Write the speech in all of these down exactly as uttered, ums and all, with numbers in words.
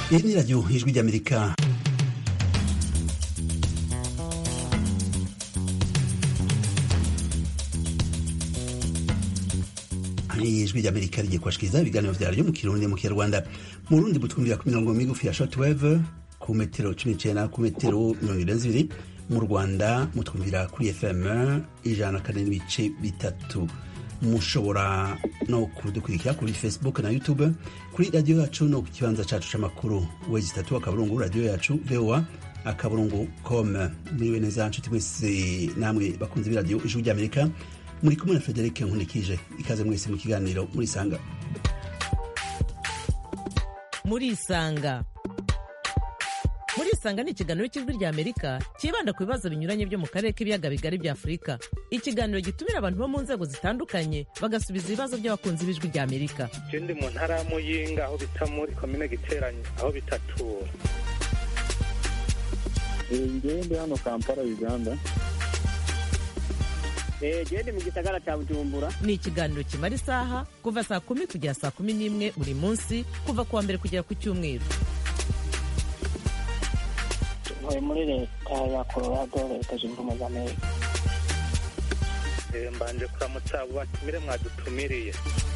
Iyi ni radiyo ijwi ry'Amerika. Ijwi ry'Amerika rigiye kubashikiriza ibiganiro vyaryo mu Kirundi mu Kinyarwanda. Mu Burundi butwumvira ku mirongo migufi ya shortwave ku metero cumi n'icenda ku metero mirongo ine na zibiri. Mu Rwanda mutwumvira kuri F M ijana na kane n'ibice bitatu. Mushobora no kudukurikira kuri Facebook na YouTube, kuri radio yacu no ku kibanza cacu c'amakuru wezi tatu akaburungu radio yacu V O A akaburungu com. Mwiwe neza nshuti mwese namwe bakunze b'iradio ijwi ry'Amerika, muri kumwe na Frederic Nkunikije. Ikaze mwese mu kiganiro muri Sanga. Muri Sanga Muri Sanga ni ikiganiro cy'ijwi ry'Amerika kibanda ku bibazo binyuranye byo mu karere k'ibiyaga bigari bya Afurika. Ikiganiro gitumira abantu bo mu nzego zitandukanye bagasubiza ibibazo by'abakunzi b'ijwi ry'Amerika. Ndi mu ntara ya Muyinga aho bita muri komine Giteranyi aho bitatura. Ngende hano Kampala Uganda. Eh gende mu gisagara cya Bujumbura. Ni ikiganiro kimara isaha kuva saa kumi kugera saa kumi n'imwe buri munsi kuva kuwa mbere kugera ku cyumweru. Muri leta ya Colorado leta zunze ubumwe za Amerika. Mbanje kuramutsa abo batumire mwadutumiriye.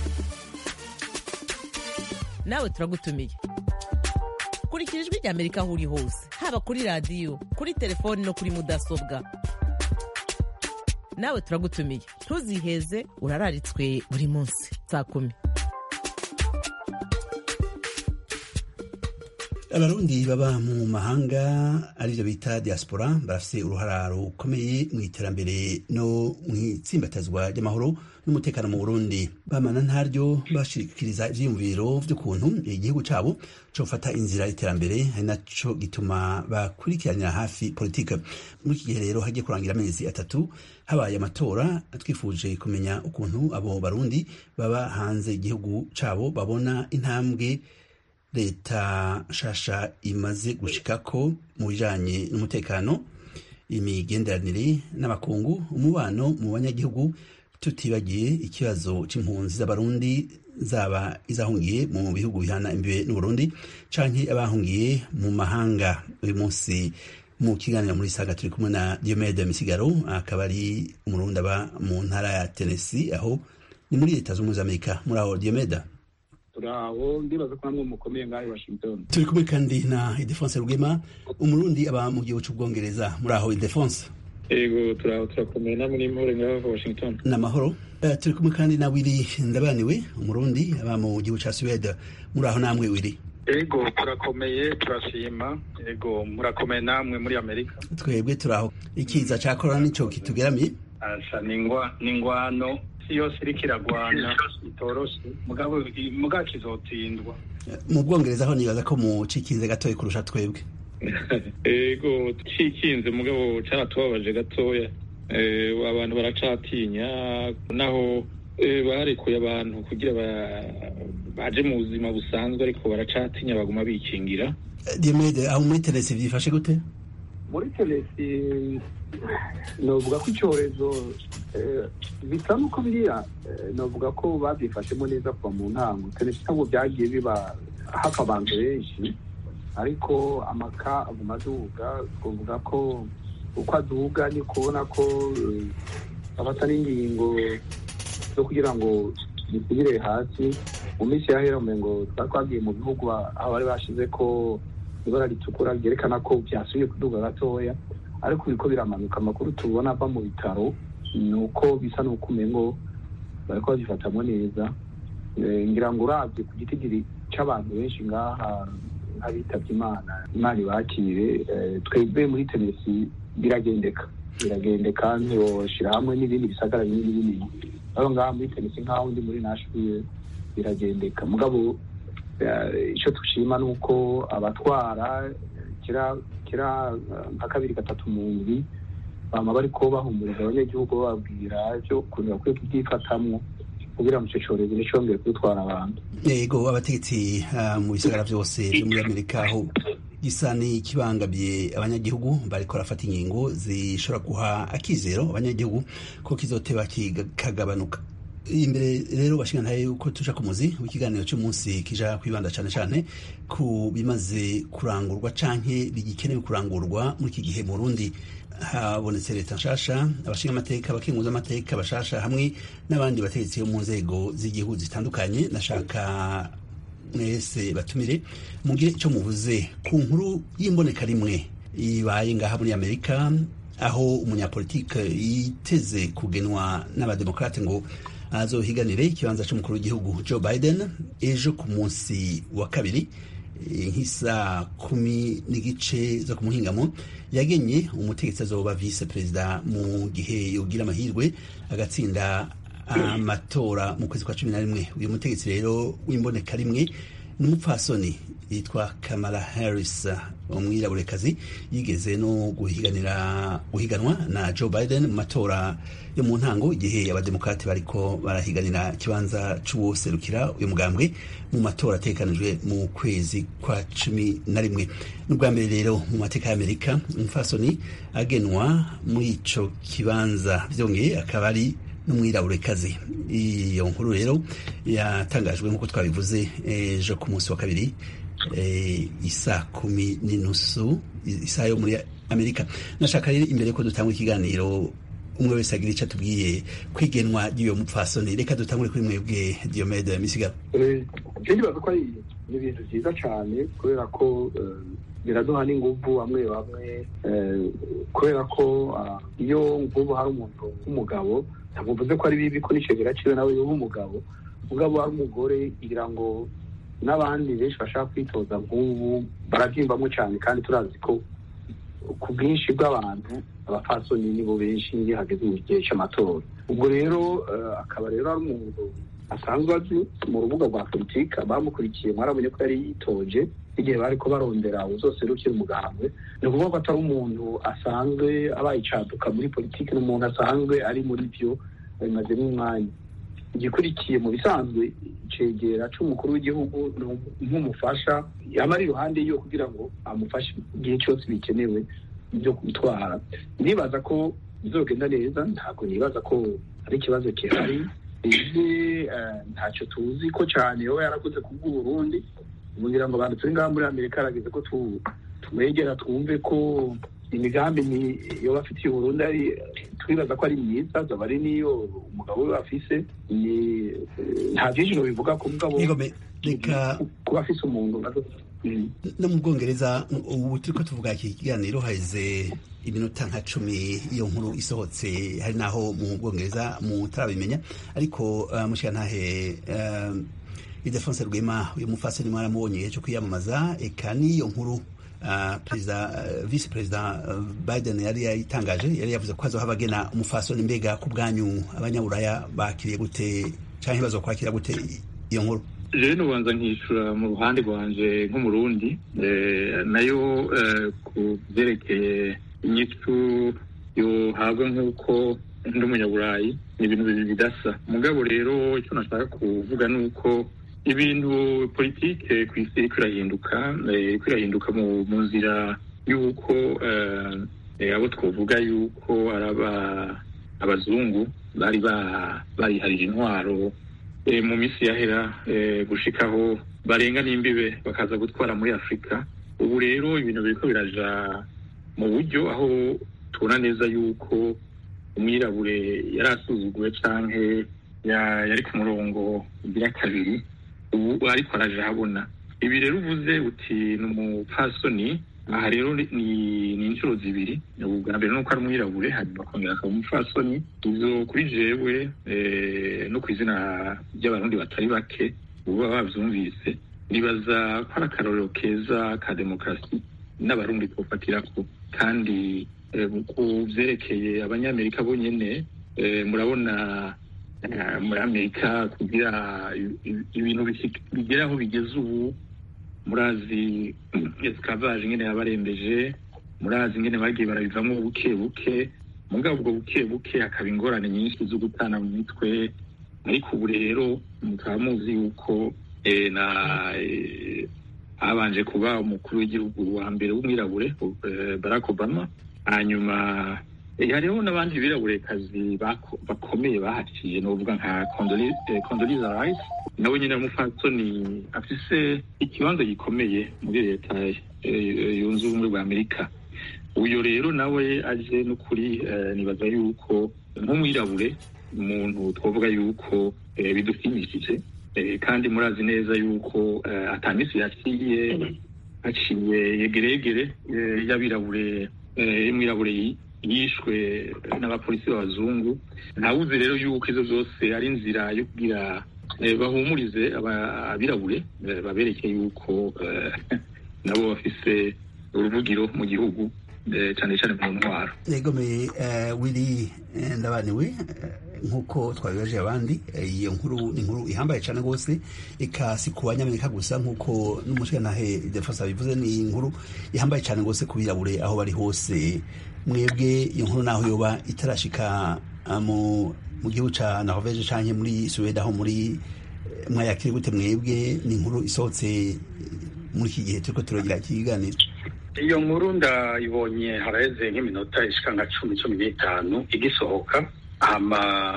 Nawe turagutumiye. Kurikira ijwi ry'Amerika aho uri hose, haba kuri radio, kuri telefoni no kuri mudasobwa. Nawe turagutumiye. Ntuziheze, urararitswe buri munsi saa kumi. Abarundi baba mu mahanga arivyo bita diaspora barafise uruhara rukomeye mu iterambere no mwitsimbatazwa ry'amahoro n'umutekano mu Burundi. Bamana ntaryo bashikiriza ivyiyumviro vy'ukuntu igihugu cabo cofata inzira iterambere, ari naco gituma bakurikiranira hafi politika. Muri iki gihe rero hagiye kurangira amezi atatu habaye amatora, twifuje kumenya ukuntu abo Barundi baba hanze igihugu cabo babona intambwe leta shasha imaze gushikako mu bijanye n'umutekano, imigenderanire n'abakungu, umubano mu banyagihugu, tutibagiye ikibazo c'impunzi z'abarundi zaba izahungiye mu bihugu bihana imbibe n'Uburundi canke abahungiye mu mahanga. Uyu munsi mu kiganiro muri Saga turi kumwe na Diomede Misigaro, akaba ari umurundi aba mu ntara ya Tennessee, aho ni muri leta z'Ubumwe z'Amerika. Muri aho Diomede? Turaho ndibaza ko namwe mukomeye ngaho Washington. Turi kumwe kandi na Ildefonse Rugema, umurundi aba mu gihugu c'Ubwongereza. Muri aho Ildefonse? Ego turaho turakomeye namwe ni muri ngaho Washington. Na mahoro. Uh, turi kumwe kandi na Willy Ndabaniwe, umurundi aba mu gihugu ca Sweden. Muri aho namwe Willy? Ego turakomeye turashima. Ego murakomeye namwe muri Amerika. Twebwe turaho. Ikiza ca corona nico kitugeramiye? Asa ningwa ningwano iyo siri kiragwana itoroshe mugabo muga kizotsindwa. Mu Bwongereza ho nibaza ko mu cikinze gatoye kurusha twebwe. Ego cikinze mugabo caratubabaje gatoya. Eh abantu baracatinya naho barekuye abantu kugira baje mu buzima busanzwe, ariko baracatinya baguma bikingira. Diomede, aho muri Tennessee vyifashe gute? Muri Tennessee novuga ko icyorezo bisa nuko biriya novuga ko babyifashemo neza kuva mu ntango. Tennessee ntabwo byagiye biba hapfa abantu benshi, ariko amaka aguma aduga. Twavuga ko uko aduga ni kubona ko abata n'ingingo zo kugira ngo bisubire hasi. Mu minsi yahera ngo twagiye mu bihugu aho bari bashize ko ibara ritukura ryerekana ko byasubiye kuduga gatoya, ariko biriko biramanuka. Amakuru tubona ava mu bitaro ni uko bisa n'uko umengo bariko babifatamwo neza. Ngira ngo uravye ku gitigiri c'abantu benshi ngaha nk'abitavye Imana, Imana ibakire. Twebwe muri Tennessee biragendeka biragendeka ntiwoshira hamwe n'ibindi bisagara binini binini. Aho ngaha muri Tennessee nk'aho ndi muri Nashville biragendeka, mugabo icyo tushima ni uko abatwara kira kira nka kabiri gatatu mu ndwi bama bariko bahumuriza abanyagihugu bababwira byo ukuntu bakwiye kubyifatamwo kugira ngo icyo cyorezo nticongere kudutwara abantu. Yego, abategetsi mu bisagara byose byo muri Amerika aho gisa n'ikibangamiye abanyagihugu bariko barafata ingingo zishobora guha akizero abanyagihugu ko kizoteba kikagabanuka. imbere rero bashingantaye yuko tuja ku muzi w'ikiganiro cy'umunsi kija kwibanda cane cane ku bimaze kurangurwa canke bigikenewe kurangurwa muri iki gihe mu Burundi. Habonetse leta nshasha, abashinga amateka, abakenguza amateka bashasha hamwe n'abandi bategetsi bo mu nzego z'igihugu zitandukanye. Nashaka mwese batumire mugire ico muvuze ku nkuru y'imboneka rimwe ibaye ngaha muri Amerika, aho umunyapolitike yiteze kugenwa n'abademokrate ngo azohiganire ikibanza c'umukuru w'igihugu Joe Biden ejo ku munsi wa kabiri nk'isa kumi n'igice zo ku muhingamo yagenye umutegetsi azoba vice perezida mu gihe yogira amahirwe agatsinda amatora mu kwezi kwa cumi na rimwe. Uyu mutegetsi rero w'imboneka rimwe n'umupfasoni yitwa Kamala Harris, umwiraburekazi yigeze no guhiganira guhiganwa na Joe Biden mu matora yo mu ntango igihe abademokrate bariko barahiganira ikibanza c'uwoserukira uyu mugambwe mu matora atekanijwe mu kwezi kwa cumi na rimwe. N'ubwa mbere rero mu mateka y'Amerika umupfasoni agenwa muri ico kibanza, vyongeye akaba ari n'umwiraburekazi. Iyo nkuru rero yatangajwe nk'uko twabivuze ejo ku munsi wa kabiri e, isa kumi n'inusu isaha yo muri Amerika. Nashaka rero imbere ko dutanga ikiganiro umwe wese agira ico atubwiye kwigenwa ry'uyo mupfasoni. Reka dutangure kuri mwebwe Diomede Misigaro. Je ndibaza ko ari ibintu vyiza cane kubera ko biraduha n'inguvu bamwe bamwe kubera ko iyo nguvu hari umuntu w'umugabo ntabwo mvuze ko ari bibi ko n'icegera ciwe nawe y'umugabo mugabo ari umugore kugira ngo n'abandi benshi bashaka kwitoza nk'ubu baravyimvamwo cane, kandi turazi ko ku bwinshi bw'abantu abapfasoni nibo benshi iyo hageze mu gihe c'amatora. Ubwo rero akaba rero ari umuntu asanzwe azi mu rubuga rwa politika, bamukurikiye mwarabonye ko yari yitoje igihe bariko barondera uzoserukira umugambwe. Ni ukuvuga ko atari umuntu asanzwe abaye icaduka muri politiki, n'umuntu asanzwe ari muri vyo bimazemo umwanya. Igikurikiye mu bisanzwe icegera c'umukuru w'igihugu nk'umufasha yama ari iruhande yiwe kugira ngo amufashe igihe cyose bikenewe byo gutwara. Nibaza ko bizogenda neza, ntabwo nibaza ko ari ikibazo kihari. Izi ntacyo tuzi ko cyane yoba yarakoze ku bw'Uburundi, kugira ngo abantu turi ngaha muri Amerika arageze ko tumwegera twumve ko imigambi yoba afitiye Uburundi ari twibaza ko ari myiza, zaba ari niyo umugabo we afise. Nta vyinshi bivuga ko mugabo reka kuba afise umuntu no mu Bwongereza. Ubu turiko tuvuga iki kiganiro haize iminota nka cumi iyo nkuru isohotse, hari naho mu Bwongereza mutarabimenya, ariko uh, mushikantahe uh, Ildefonse Rwema uyu mufasoni mwaramubonye cyo kwiyamamaza, eka niyo nkuru uh, perezida uh, vice perezida uh, Biden yari yayitangaje, yari yavuze ko azoha abagena umufasoni. Mbega ku bwanyu abanyaburaya bakiriye gute canke bazokwakira gute iyo nkuru? Je nubanza nkishura mu ruhande rwanje nk'umurundi, eh, nayo eh, ku vyerekeye inyitu yohabwa nk'uko ndi umunyaburayi ni ibintu bibiri bidasa. Mugabo rero icyo nashaka kuvuga ni uko ibintu politike ku isi iriko irahinduka, iriko irahinduka mu nzira y'uko eh, abo twovuga yuko araba abazungu bari bariharije intwaro E, mu misi yahera e, gushikaho barenga n'imbibe bakaza gutwara muri Afrika. Ubu rero ibintu biriko biraja mu buryo aho tubona neza yuko umwirabure yarasuzuguwe canke ya, yari ku murongo ugira kabiri, ubu ariko araje habona. Ibi rero uvuze uti ni umupfasoni, aha rero ni ni inshuro zibiri. Ubwa mbere nuko ari umwirabure, hanyuma akongera akaba umupfasoni. Izo kuri jewe eh, no kwizina ry'abarundi batari bake uba bavyumvise, nibaza ko ari akarorero keza ka demokarasi n'abarundi twofatirako. Kandi eh, ku vyerekeye abanyamerika bonyene, eh, murabona eh, muri Amerika kugira ibintu bigera aho bigeze ubu, murazi esclavage ingene yabarembeje, murazi ingene bagiye barabivamo buke buke. Mugabo ubwo buke buke hakaba ingorane nyinshi zo gutana mu mitwe. Ariko ubu rero mukaba muzi yuko eh, na eh, abanje kuba umukuru w'igihugu wa mbere w'umwirabure eh, Barack Obama, hanyuma hariho n'abandi biraburekazi bakomeye bahaciye novuga nka Condoleezza Rice nawe nyine umupfasoni afise ikibanza gikomeye muri leta yunze ubumwe bwa Amerika. Uyo rero nawe aje n'ukuri nibaza yuko nk'umwirabure umuntu twavuga yuko bidushimishije, kandi murazi neza yuko atamisi yaciye aciye yegeregere y'abirabure imwirabure yishwe n'abapolisi b'abazungu. Ntawuzi rero yuko izo zose ari inzira yo kugira bahumurize abirabure babereke yuko nabo bafise uruvugiro mu gihugu cyane cyane mu ntwaro. Yegomeye Willy Ndabaniwe, nk'uko twabibaje abandi, iyo nkuru ni inkuru ihambaye cyane rwose, ikasi ku banyamerika gusa nk'uko n'umushyiranahe Defense bivuze, ni inkuru ihambaye cyane rwose ku birabure aho bari hose. Mwebwe iyo nkuru naho yoba itarashika mu mu gihugu ca Norvege canke muri Sweden aho muri mwayakiri gute mwebwe? Ni inkuru isohotse muri iki gihe turiko turagira ikiganiro. Iyo nkuru ndayibonye haraheze nk'iminota ishika nka cumi cumi n'itanu igisohoka, hama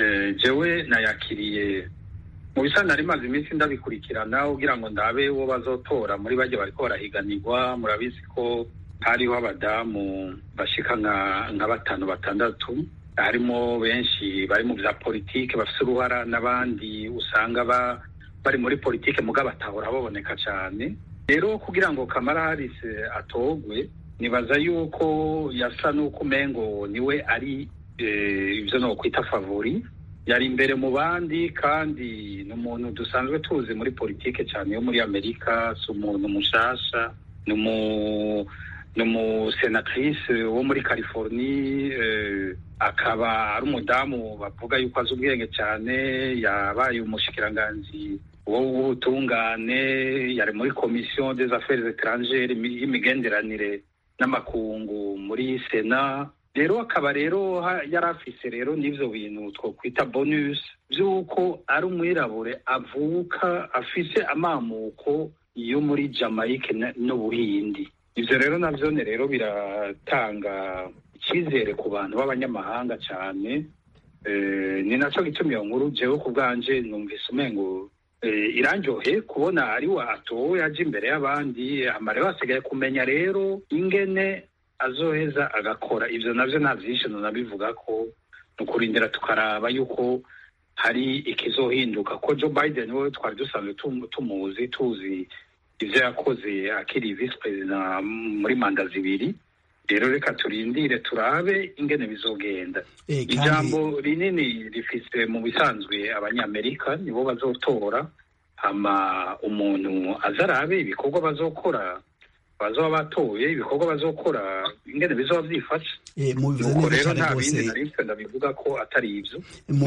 jewe nayakiriye mu bisa nari maze iminsi ndabikurikirana kugira ngo ndabe uwo bazotora muri bajye bariko barahiganirwa. Murabizi ko hariho abadamu bashika nka batanu batandatu, harimo benshi bari mu vya politike bafise uruhara, n'abandi usanga bari muri politike muga batahora baboneka cyane. Rero kugira ngo Kamala Harris atogwe, nibaza yuko yasa n'uko umengo niwe ari ivyo no kwita favori, yari imbere mu bandi, kandi ni umuntu dusanzwe tuzi muri politike cyane yo muri Amerika. Si umuntu mushasha, ni umu n'umusenatrice wo muri California, akaba ari umudamu bavuga yuko azi ubwenge cyane, yabaye umushikiranganji w'ubutungane, yari muri Commission des Affaires étrangères y'imigenderanire n'amakungu muri Sena. Rero akaba rero yari afise rero n'ivyo bintu twokwita bonus vy'uko ari umwirabure avuka afise amamuko yo muri Jamaica n'Ubuhindi. Ivyo rero navyo ne rero biratanga icyizere ku bantu b'abanyamahanga cyane. Eh, ni naco gituma iyo nkuru jewe ku bwanje numvise umengo eh, iranjohe kubona ari wa atowe aje imbere y'abandi. Amare basigaye kumenya rero ingene azoheza agakora. Ivyo navyo navyishe nabivuga ko nukurindira tukaraba yuko hari ikizohinduka, ko Joe Biden we twari dusanzwe tumuzi tuzi ivyo yakoze akiri vice president muri manda zibiri. Rero reka turindire turabe ingene bizogenda. E, kandi... ijambo rinini rifise mu bisanzwe abanyamerika nibo bazotora, hama umuntu azarabe ibikorwa bazokora, bazoba batoye ibikorwa bazokora ingene bizoba vyifashe. E, mubivuze neza cyane rwose, narifite ndabivuga ko atari ivyo.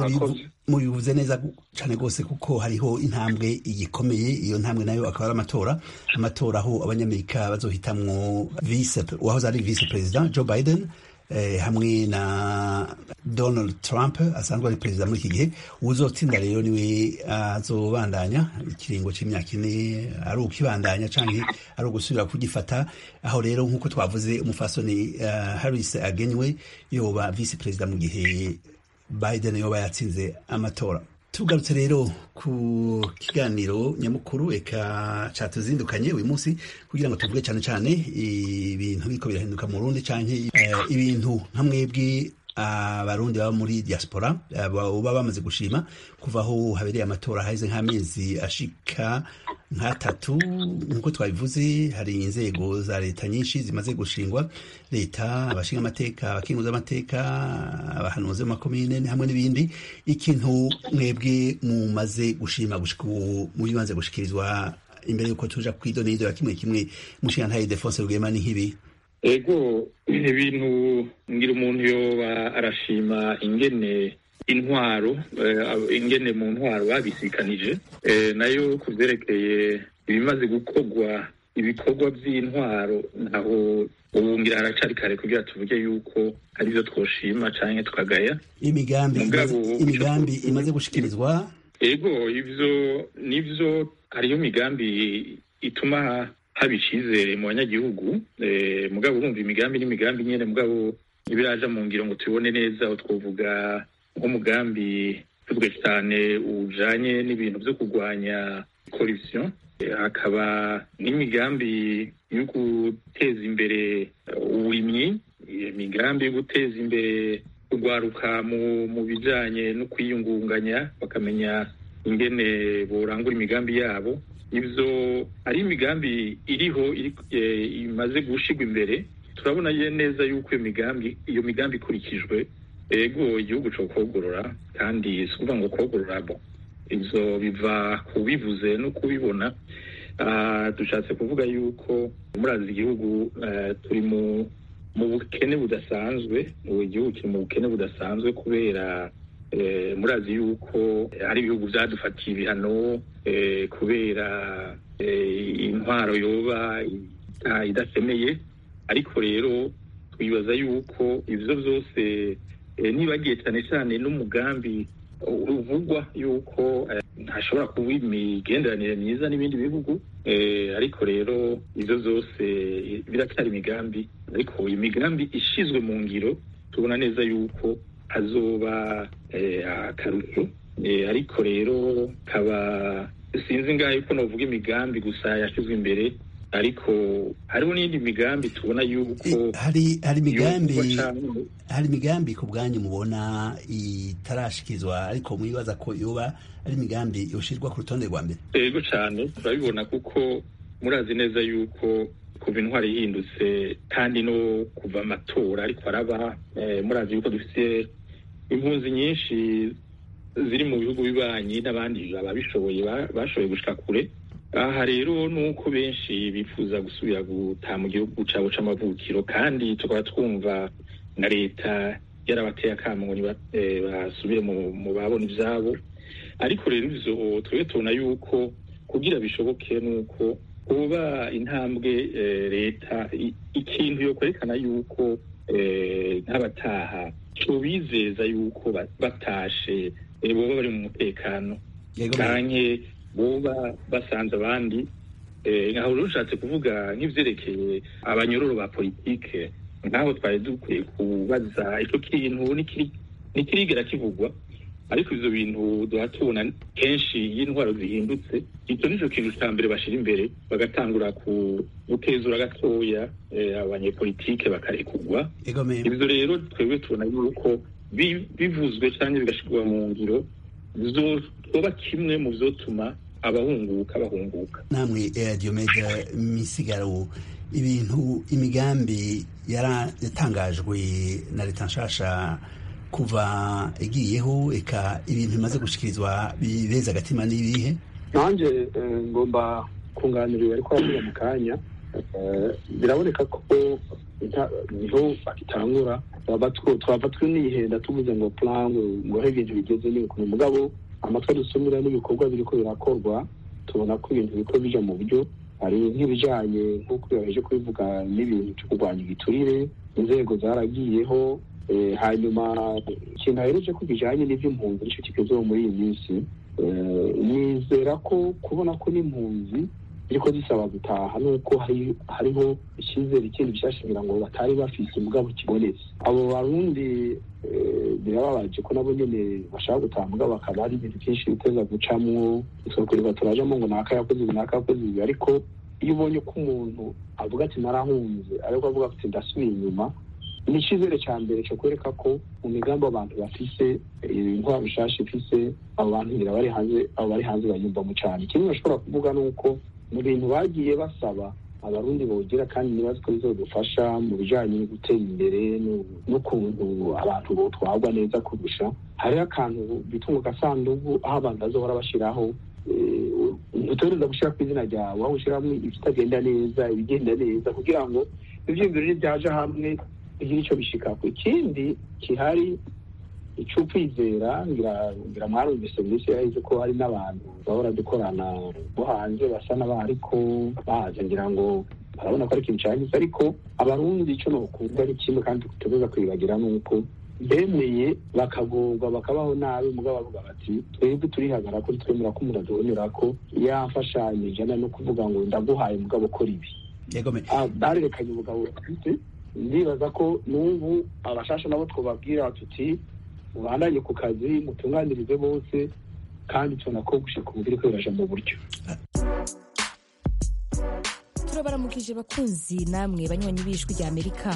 Mubivuze neza cyane rwose kuko hariho intambwe igikomeye. Iyo ntambwe nayo akaba ari amatora, amatora aho abanyamerika bazohitamwo vice wahoze ari vice president Joe Biden eh, hamwe na Donald Trump asanzwe ari president muri iki gihe. Uzotsinda rero niwe azobandanya ikiringo c'imyaka ine, ari ukibandanya canke ari ugusubira kugifata. Aho rero nkuko twavuze umufasoni uh, Harris agenywe yoba vice president mu gihe Biden yoba yatsinze amatora. Tugarutse rero ku kiganiro nyamukuru eka catuzindukanye uyu munsi kugira ngo tuvuge cyane cyane ibintu biko birahinduka mu Burundi canke uh, ibintu nkamwebwe abarundi baba muri diaspora baba bamaze gushima kuva aho habereye amatora haize nk'amezi ashika nk'atatu. Nkuko twabivuze hari inzego za leta nyinshi zimaze gushingwa, leta, abashinga amateka, abakinguza amateka, abahanuzi b'amakomine hamwe n'ibindi. Ikintu mwebwe mumaze gushima gushika mu bibanze gushikirizwa imbere yuko tuja kwidonido ya kimwe kimwe mushinga ntaye Defense Rugema ni nkibi? Ego ibintu ngira umuntu yoba arashima ingene intwaro uh, ingene mu ntwaro babisikanije uh, nayo kuvyerekeye ibimaze gukorwa ibikorwa by'intwaro ntaho ubungira haracari kare kugira tuvuge yuko ari byo twoshima canke tukagaya. Imigambi imigambi imaze gushikirizwa. Ego ivyo nivyo hariyo migambi ituma haba icizere mu banyagihugu. Eh, mugabo urumva imigambi n'imigambi nyene, mugabo ibiraja mu ngiro ngo tubibone neza, aho twovuga nk'umugambi tuvuge cyane ujanye n'ibintu byo kurwanya corruption, hakaba n'imigambi yo guteza imbere uburimyi, imigambi yo guteza imbere kugwaruka mu mu bijanye no kwiyungunganya bakamenya ingene borangura imigambi yabo. Ivyo ari imigambi iriho imaze gushigwa imbere. Turabona neza yuko iyo migambi iyo migambi ikurikijwe, ego igihugu cyo kogorora, kandi si ukuvuga ngo kogorora bo ivyo biva kubivuze no kubibona. Uh, dushatse kuvuga yuko murazi igihugu uh, turi mu mu bukene budasanzwe, igihugu kiri mu bukene budasanzwe kubera eh, murazi yuko hari ibihugu vyadufatiye ibihano eh, kubera eh, intwaro yoba idasemeye. Ariko rero twibaza yuko ivyo vyose eh, nibagiye cyane cyane n'umugambi uvugwa yuko ntashobora kuba imigenderanire myiza n'ibindi bihugu, eh, ariko rero ivyo vyose biracyari imigambi. Ariko imigambi ishizwe mu ngiro tubona neza yuko hazoba eh, akarusho, eh, ariko rero kaba sinzi ngaho yuko novuga imigambi gusa yashizwe imbere, ariko hariho n'indi migambi tubona yuko hari hari migambi hari migambi ku bwanyu mubona itarashikizwa ariko mwibaza ko yoba ari migambi yoshirwa ku rutonde rwa mbere. Yego cyane turabibona, kuko murazi neza yuko kuva intwari ihindutse kandi no kuva amatora ariko araba, eh, murazi yuko dufite impunzi nyinshi ziri mu bihugu bibanyi n'abandi ababishoboye bashoboye gushika kure. Aha rero nuko benshi bifuza gusubira gutaha mu gihugu cabo c'amavukiro, kandi tukaba twumva na leta yarabateye akamo ngo basubire mu babona ivyabo. Ariko rero ivyo twebwe tubona yuko kugira bishoboke nuko kuba intambwe leta ikintu yo kwerekana yuko nk'abataha cobizeza yuko batashe boba bari mu mutekano, canke boba basanze abandi. Nkaho rero ushatse kuvuga nk'ivyerekeye abanyororo ba politike, nkaho twari dukwiye kubaza ico kintu nikirigera kivugwa. Ariko ivyo bintu duha tubona kenshi y'intwaro zihindutse, icyo nico kintu ca mbere bashira imbere, bagatangura ku gutezura gatoya abanyepolitike bakarekugwa. Ivyo rero twebwe tubona yuko bivuzwe canke bigashirwa mu ngiro zoba kimwe mu vyotuma abahunguka bahunguka. Namwe Diomede Misigaro, ibintu imigambi yaratangajwe na leta nshasha kuva igiyeho, eka ibintu bimaze gushikirizwa bibeza agatima n'ibihe? Nanje ngomba kunganira ariko aravuga mu kanya, biraboneka ko niho bakitangura twaba twinihenda tuvuze ngo plan ngo he ibintu bigeze ni ku mugabo amatwa dusumira n'ibikorwa biriko birakorwa, tubona ko ibintu biko bija mu buryo. Hari nk'ibijanye nk'uko yaje kubivuga n'ibintu cyo kurwanya igiturire, inzego zaragiyeho. Eh, hanyuma ikintu ahereje ko bijanye n'ivy'impunzi nico kigezeho muri iyi minsi, nizera ko kubona ko n'impunzi ziriko zisaba gutaha nuko hari hariho icyizere ikindi byashingira ngo batari bafise umugabo kibonetse. Abo barundi birababaje ko nabo nyene bashaka gutaha mugabo bakaba ari ibintu byinshi biteza gucamwo, isoko riba turajamo ngo naka yakoze naka yakoze, ariko iyo ubonye ko umuntu avuga ati narahunze ariko avuga ati ndasubiye inyuma, ni icyizere cya mbere cyo kwereka ko mu migambi abantu bafise intwaro bishasha ifise abo bantu ngira bari hanze abo bari hanze bayumvamo cyane. Kimwe bashobora kuvuga nuko mu bintu bagiye basaba abarundi bogira, kandi nibazi ko bizodufasha mu bijanye no gutera imbere n'ukuntu abantu botwagwa neza kurusha. Hari akantu bitunga gasandugu aho abantu bazohora bashiraho utoreza gushira ku izina ryawe, aho ushiramwo ibitagenda neza ibigenda neza, kugira ngo ivyo imbere byaje hamwe igira icyo bishikako. Ikindi kihari icyo kwizera, ngira mwarumvise mwisi yahise ko hari n'abantu bahora dukorana bo hanze basa n'abariko bahaze, ngira ngo barabona ko ari ikintu cyagize. Ariko abarundi icyo nokunda ari kimwe kandi tutubuza kwibagira nuko bemeye bakagorwa bakabaho nabi, mugabo bavuga bati twebwe turihagara ko twemera ko umuntu aduhonyora ko yafashanye ijana no kuvuga ngo ndaguhaye mugabo kora ibi. Barerekanye umugabo bafite ndibaza ko n'ubu abashasha nabo twobabwira tuti mubandanye ku kazi mutunganirize bose kandi tubona ko gushika ubu biriko biraja mu buryo. turabaramukije bakunzi namwe banywanyi b'ijwi rya Amerika.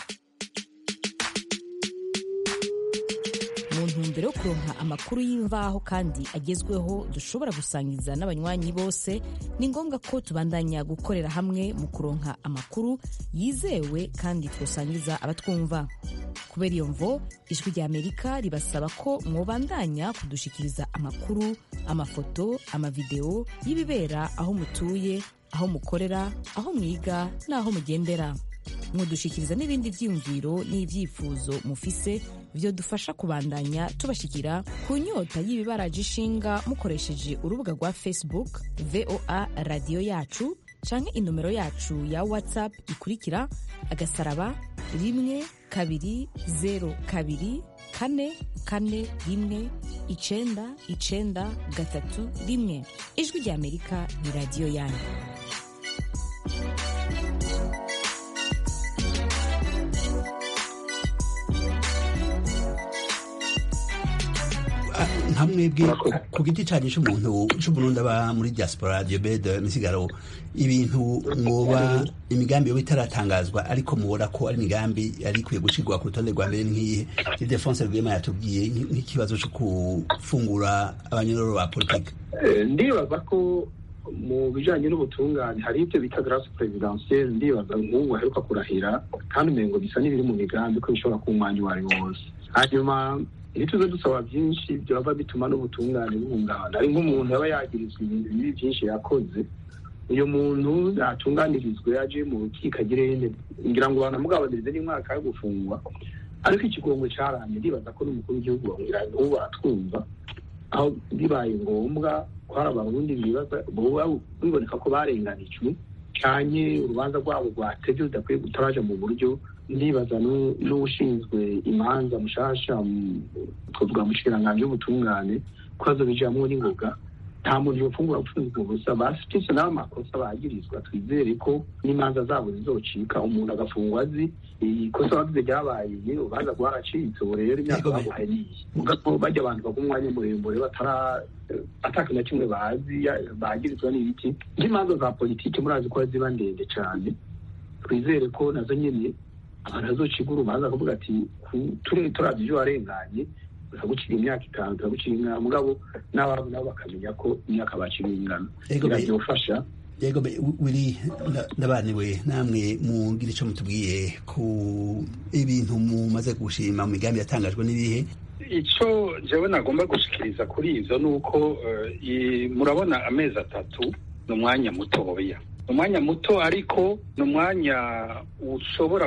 mu ntumbero yo kuronka amakuru y'imvaho kandi agezweho dushobora gusangiza n'abanywanyi bose, ni ngombwa ko tubandanya gukorera hamwe mu kuronka amakuru yizewe kandi twosangiza abatwumva. kubera iyo mvo ijwi rya Amerika ribasaba ko mwobandanya kudushikiriza amakuru, amafoto, amavideo y'ibibera aho mutuye, aho mukorera, aho mwiga n'aho mugendera. mudushikiriza n'ibindi vyiyumviro n'ivyifuzo mufise vyo dufasha kubandanya tubashikira ku nyota y'ibibaraje ishinga mukoresheje urubuga rwa Facebook V O A radio yacu canke inomero yacu ya WhatsApp ikurikira agasaraba rimwe kabiri zero kabiri kane kane rimwe icenda icenda gatatu rimwe. Ijwi rya Amerika ni radio yanyu. nka mwebwe ku giti cyanyu cy'umuntu cy'uburundi aba muri diaspora Diobede Misigaro, ibintu mwoba imigambi yo bitaratangazwa ariko mubona ko ari imigambi yari ikwiye gushirwa ku rutonde rwa mbere nk'iyi Ildefonse Rwema yatubwiye nk'ikibazo cyo gufungura abanyororo ba politike? Ndibaza ko mu bijanye n'ubutungane hari ibyo bita grâce présidentielle, ndibaza nk'ubu aheruka kurahira kandi umengo bisa n'ibiri mu migambi ko bishobora ku mwanya wari wose. Hanyuma ntituze dusaba byinshi byaba bituma n'ubutungane buhungabana. Ari nk'umuntu yaba yagirizwa ibintu bibi byinshi yakoze, uyu muntu atunganirizwe yaje mu rukiko agire ngira ngo banamugabanirize n'umwaka wo gufungwa, ariko ikigongo cyaramye. Ndibaza ko n'umukuru w'igihugu bamwira ubu atwumva aho bibaye ngombwa ko hari abarundi bibaza biboneka ko barenganijwe cyane urubanza rwabo rwatevye rudakwiye gutaraja mu buryo. Ndibaza n'ushinzwe imanza mushasha twavuga mu kiranganji y'ubutungane ko azobijamwo n'ingoga, nta muntu yofungura gupfungirwa ubusa. Bafise n'amakosa bagirizwa, twizere ko n'imanza zabo zizocika, umuntu agafungwa azi ikosa bagize ryabaye, urubanza rwaracitse. ubu rero imyaka babuhaniye mugabo bajya abantu baguma umwanya muremure batara ataka na kimwe bazi bagirizwa n'ibiki. nk'imanza za politiki murazi ko ziba ndende cyane, twizere ko nazo nyene abantu bazocika urubanza kuvuga ati turere turavye ivyo warenganye bakagucira imyaka itanu bakagucira ingana, mugabo n'ababo nabo bakamenya ko imyaka bacira ingana biravyofasha. Yego Willy ndabaniwe namwe mungira ico mutubwiye ku ibintu mumaze gushima mu migambi yatangajwe n'ibihe. Ico jewe nagomba gushikiriza kuri ivyo nuko murabona amezi atatu n'umwanya mutoya, umwanya muto ariko n'umwanya ushobora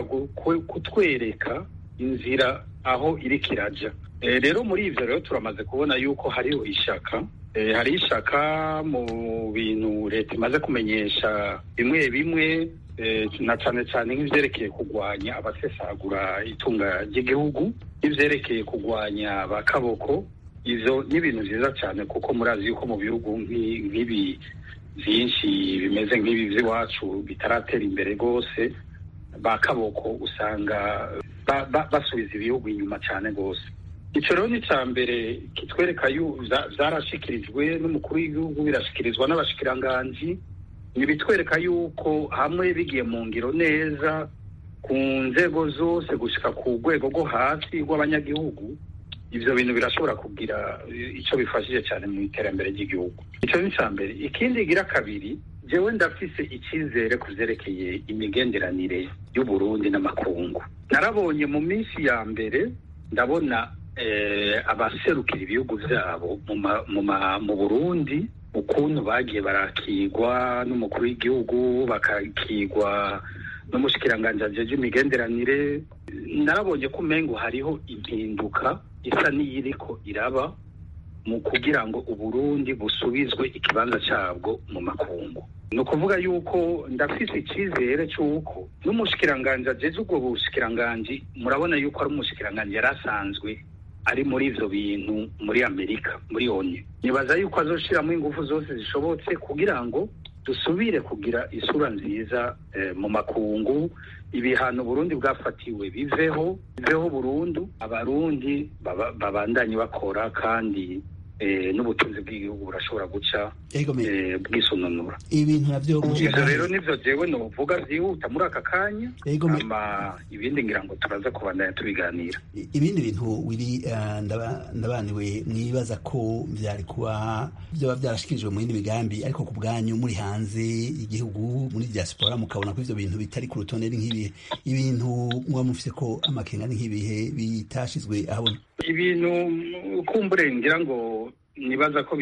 kutwereka inzira aho iri kiraja. E, rero muri ivyo rero turamaze kubona yuko hariho ishaka e, hari ishaka mu bintu leta imaze kumenyesha bimwe bimwe e, na cane cane nk'ivyerekeye kugwanya abasesagura itunga ry'igihugu, n'ivyerekeye kugwanya bakaboko. Ivyo ni ibintu vyiza cane kuko murazi yuko mu bihugu nk'ibi byinshi bimeze nk'ibi by'iwacu bitaratera imbere rwose, bakaboko usanga ba, ba, basubiza ibihugu inyuma cyane rwose. Ico rero ni ca mbere kitwereka vyarashikirijwe n'umukuru w'igihugu, birashikirizwa n'abashikiranganji, nibitwereka yuko hamwe bigiye mu ngiro neza ku nzego zose gushika ku rwego rwo hasi rw'abanyagihugu, ivyo bintu birashobora kugira ico bifashije cyane mu iterambere ry'igihugu. Ico ni ca mbere. Ikindi gira kabiri, jewe ndafise icizere kuvyerekeye imigenderanire y'Uburundi n'amakungu. Narabonye mu minsi ya mbere ndabona eh, abaserukira ibihugu vyabo mu Burundi ukuntu bagiye barakigwa n'umukuru w'igihugu, bakakigwa n'umushikiranganje ajeje imigenderanire. Narabonye ko umengo hariho impinduka isa n'iyiriko iraba mu kugira ngo Uburundi busubizwe ikibanza cyabwo mu makungu. Ni ukuvuga yuko ndafise icizere cy'uko n'umushikiranganje ajeje ubwo bushikiranganje, murabona yuko ari umushikiranganje yarasanzwe ari muri ivyo bintu muri Amerika, muri O N U. Nibaza yuko azoshiramo ingufu zose zishobotse kugira ngo dusubire kugira isura nziza mu makungu, ibihano Burundi bwafatiwe biveho biveho burundu, abarundi babandanye bakora kandi n'ubutunzi bw'igihugu burashobora guca bwisononura. Ibintu navyo ivyo rero nivyo jewe novuga vyihuta muri aka kanya, ama ibindi ngira ngo turaza kubandanya tubiganira. Ibindi bintu wiri ndabaniwe mwibaza ko vyari kuba vyoba vyarashikirijwe mu yindi migambi, ariko ku bwanyu muri hanze igihugu muri diaspora mukabona ko ivyo bintu bitari ku rutonde nk'ibihe, ibintu muba mufise ko amakenga nk'ibihe bitashizwe ahabona? Ibintu kumbure ngira ngo nibaza ko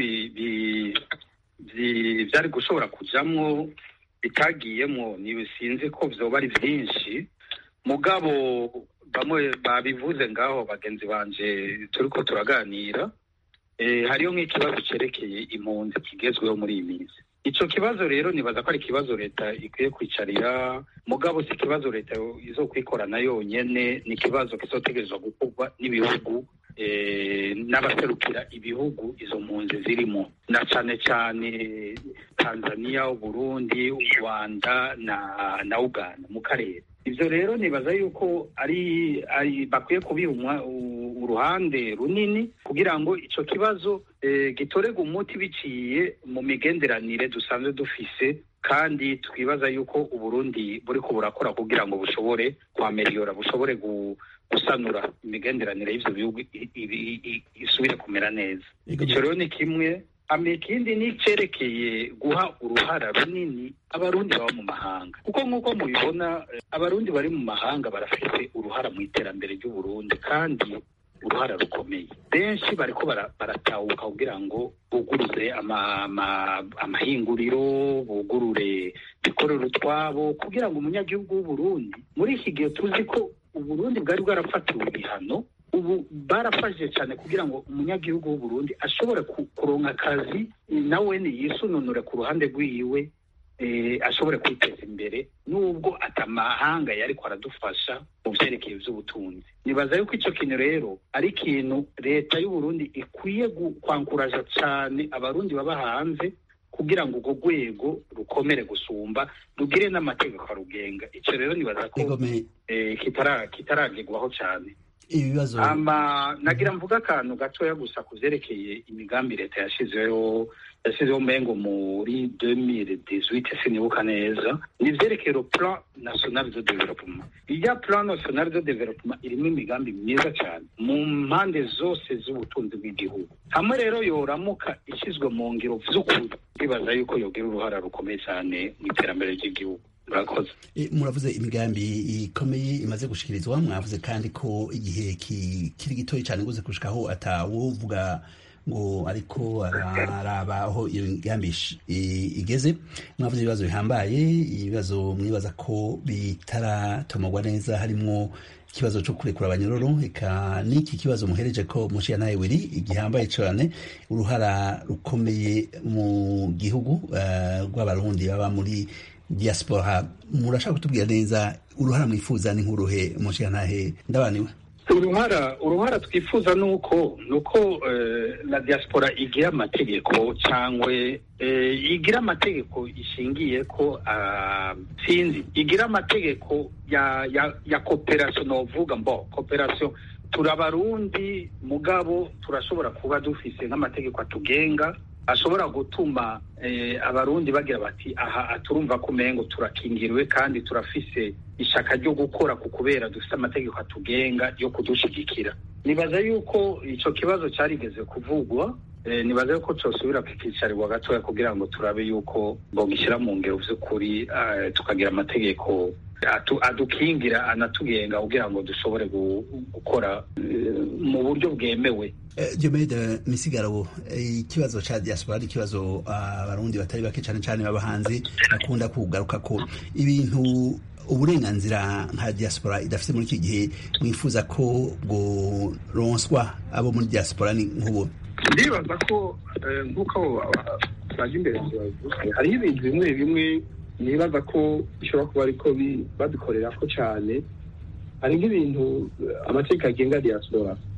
vyari gushobora kujamwo bitagiyemwo, nibisinze ko vyoba ari vyinshi, mugabo bamwe babivuze ngaho bagenzi banje turiko turaganira. Eh, hariyo nk'ikibazo cerekeye impunzi kigezweho muri iyi minsi. Ico kibazo rero nibaza ko ari ikibazo leta ikwiye kwicarira, mugabo si ikibazo leta izokwikorana yonyene, ni ikibazo kizotegerezwa gukorwa n'ibihugu eh, n'abaserukira ibihugu izo mpunzi zirimo, na cane cane Tanzania, Burundi, u Rwanda na na Uganda mu karere. Ivyo rero nibaza yuko ari ari bakwiye kubiha uruhande runini kugira ngo ico kibazo e, gitorega umuti biciye mu migenderanire dusanzwe dufise, kandi twibaza yuko Uburundi buriko burakora kugira ngo bushobore kwameliora, bushobore gusanura imigenderanire y'ivyo bihugu isubire kumera neza. Ico rero ni kimwe. Ame ikindi ni cerekeye guha uruhara runini abarundi baba mu mahanga, kuko nk'uko mubibona abarundi bari mu mahanga barafite uruhara mu iterambere ry'Uburundi, kandi uruhara rukomeye. Benshi bariko baratahuka kugira ngo buguruze amahinguriro, bugurure bikorero twabo, kugira ngo umunyagihugu w'Uburundi muri iki gihe tuzi ko Uburundi bwari bwarafatiwe ibihano, ubu barafashije cyane kugira ngo umunyagihugu w'Uburundi ashobore kuronka akazi, nawe ni yisununure ku ruhande rwiwe, eh, ashobore kwiteza imbere nubwo atamahanga yari ko aradufasha mu vyerekeye vy'ubutunzi. Nibaza yuko ico kintu rero ari ikintu leta y'Uburundi ikwiye kwankuraja cyane abarundi baba hanze, kugira ngo urwo rwego rukomere gusumba, rugire n'amategeko arugenga. Ico rero nibaza ko eh, kitara kitaragirwaho cyane. Ibibazo ama nagira mvuga akantu gatoya gusa kuvyerekeye imigambi leta yashizeho yashizeho mengo muri deux mille dix-huit, sinibuka neza, ni vyerekeye plan national de développement. Iya plan national de développement irimo imigambi myiza cyane mu mpande zose z'ubutunzi bw'igihugu. Hamwe rero yoramuka ishizwe mu ngiro vy'ukuri, bibaza yuko yogira uruhara rukomeye cyane mu iterambere ry'igihugu. Murakoze. E, muravuze imigambi ikomeye imaze gushikirizwa, mwavuze kandi ko igihe kiri gitoyi cyane nguze kushikaho atawovuga ngo ariko araba aho iyo migambi igeze. Mwavuze ibibazo bihambaye, ibibazo mwibaza ko bitaratomogwa neza, harimwo ikibazo cyo kurekura abanyororo, eka niki kibazo muhereje ko mushiya nawe wiri igihambaye cyane, uruhara rukomeye mu gihugu rw'abarundi uh, baba muri diaspora. Murashaka kutubwira neza uruhara mwifuza ni nk'uruhe mushiya ntahe ndabaniwe? Uruhara uruhara twifuza nuko nuko uh, la diaspora igira amategeko cyangwe uh, igira amategeko ishingiye ko uh, sinzi igira amategeko ya ya, ya cooperation, novuga mbo cooperation. Turabarundi mugabo turashobora kuba dufise nk'amategeko atugenga ashobora gutuma eh, abarundi bagira bati aha aturumva kumengo turakingiriwe kandi turafise ishaka ryo gukora ku kubera dufise amategeko atugenga yo kudushigikira. Nibaza yuko ico kibazo carigeze kuvugwa, eh, nibaza yuko cosubira kwikicarirwa gatoya kugira ngo turabe yuko bogishyira mu ngero vy'ukuri, uh, tukagira amategeko atu, adukingira anatugenga kugira ngo dushobore gukora uh, mu buryo bwemewe. Diomede Misigaro, ikibazo ca diaspora ari ikibazo abarundi batari bake cane cane baba hanze bakunda kugaruka ko ibintu uburenganzira nka diaspora idafite muri iki gihe mwifuza ko bwo ronswa abo muri diaspora ni nk'ubu? Ndibaza ko nk'uko baje imbere hari ibintu bimwe bimwe nibaza ko bishobora kuba ariko badukorera ko cyane. Hari nk'ibintu amategeko agenga diaspora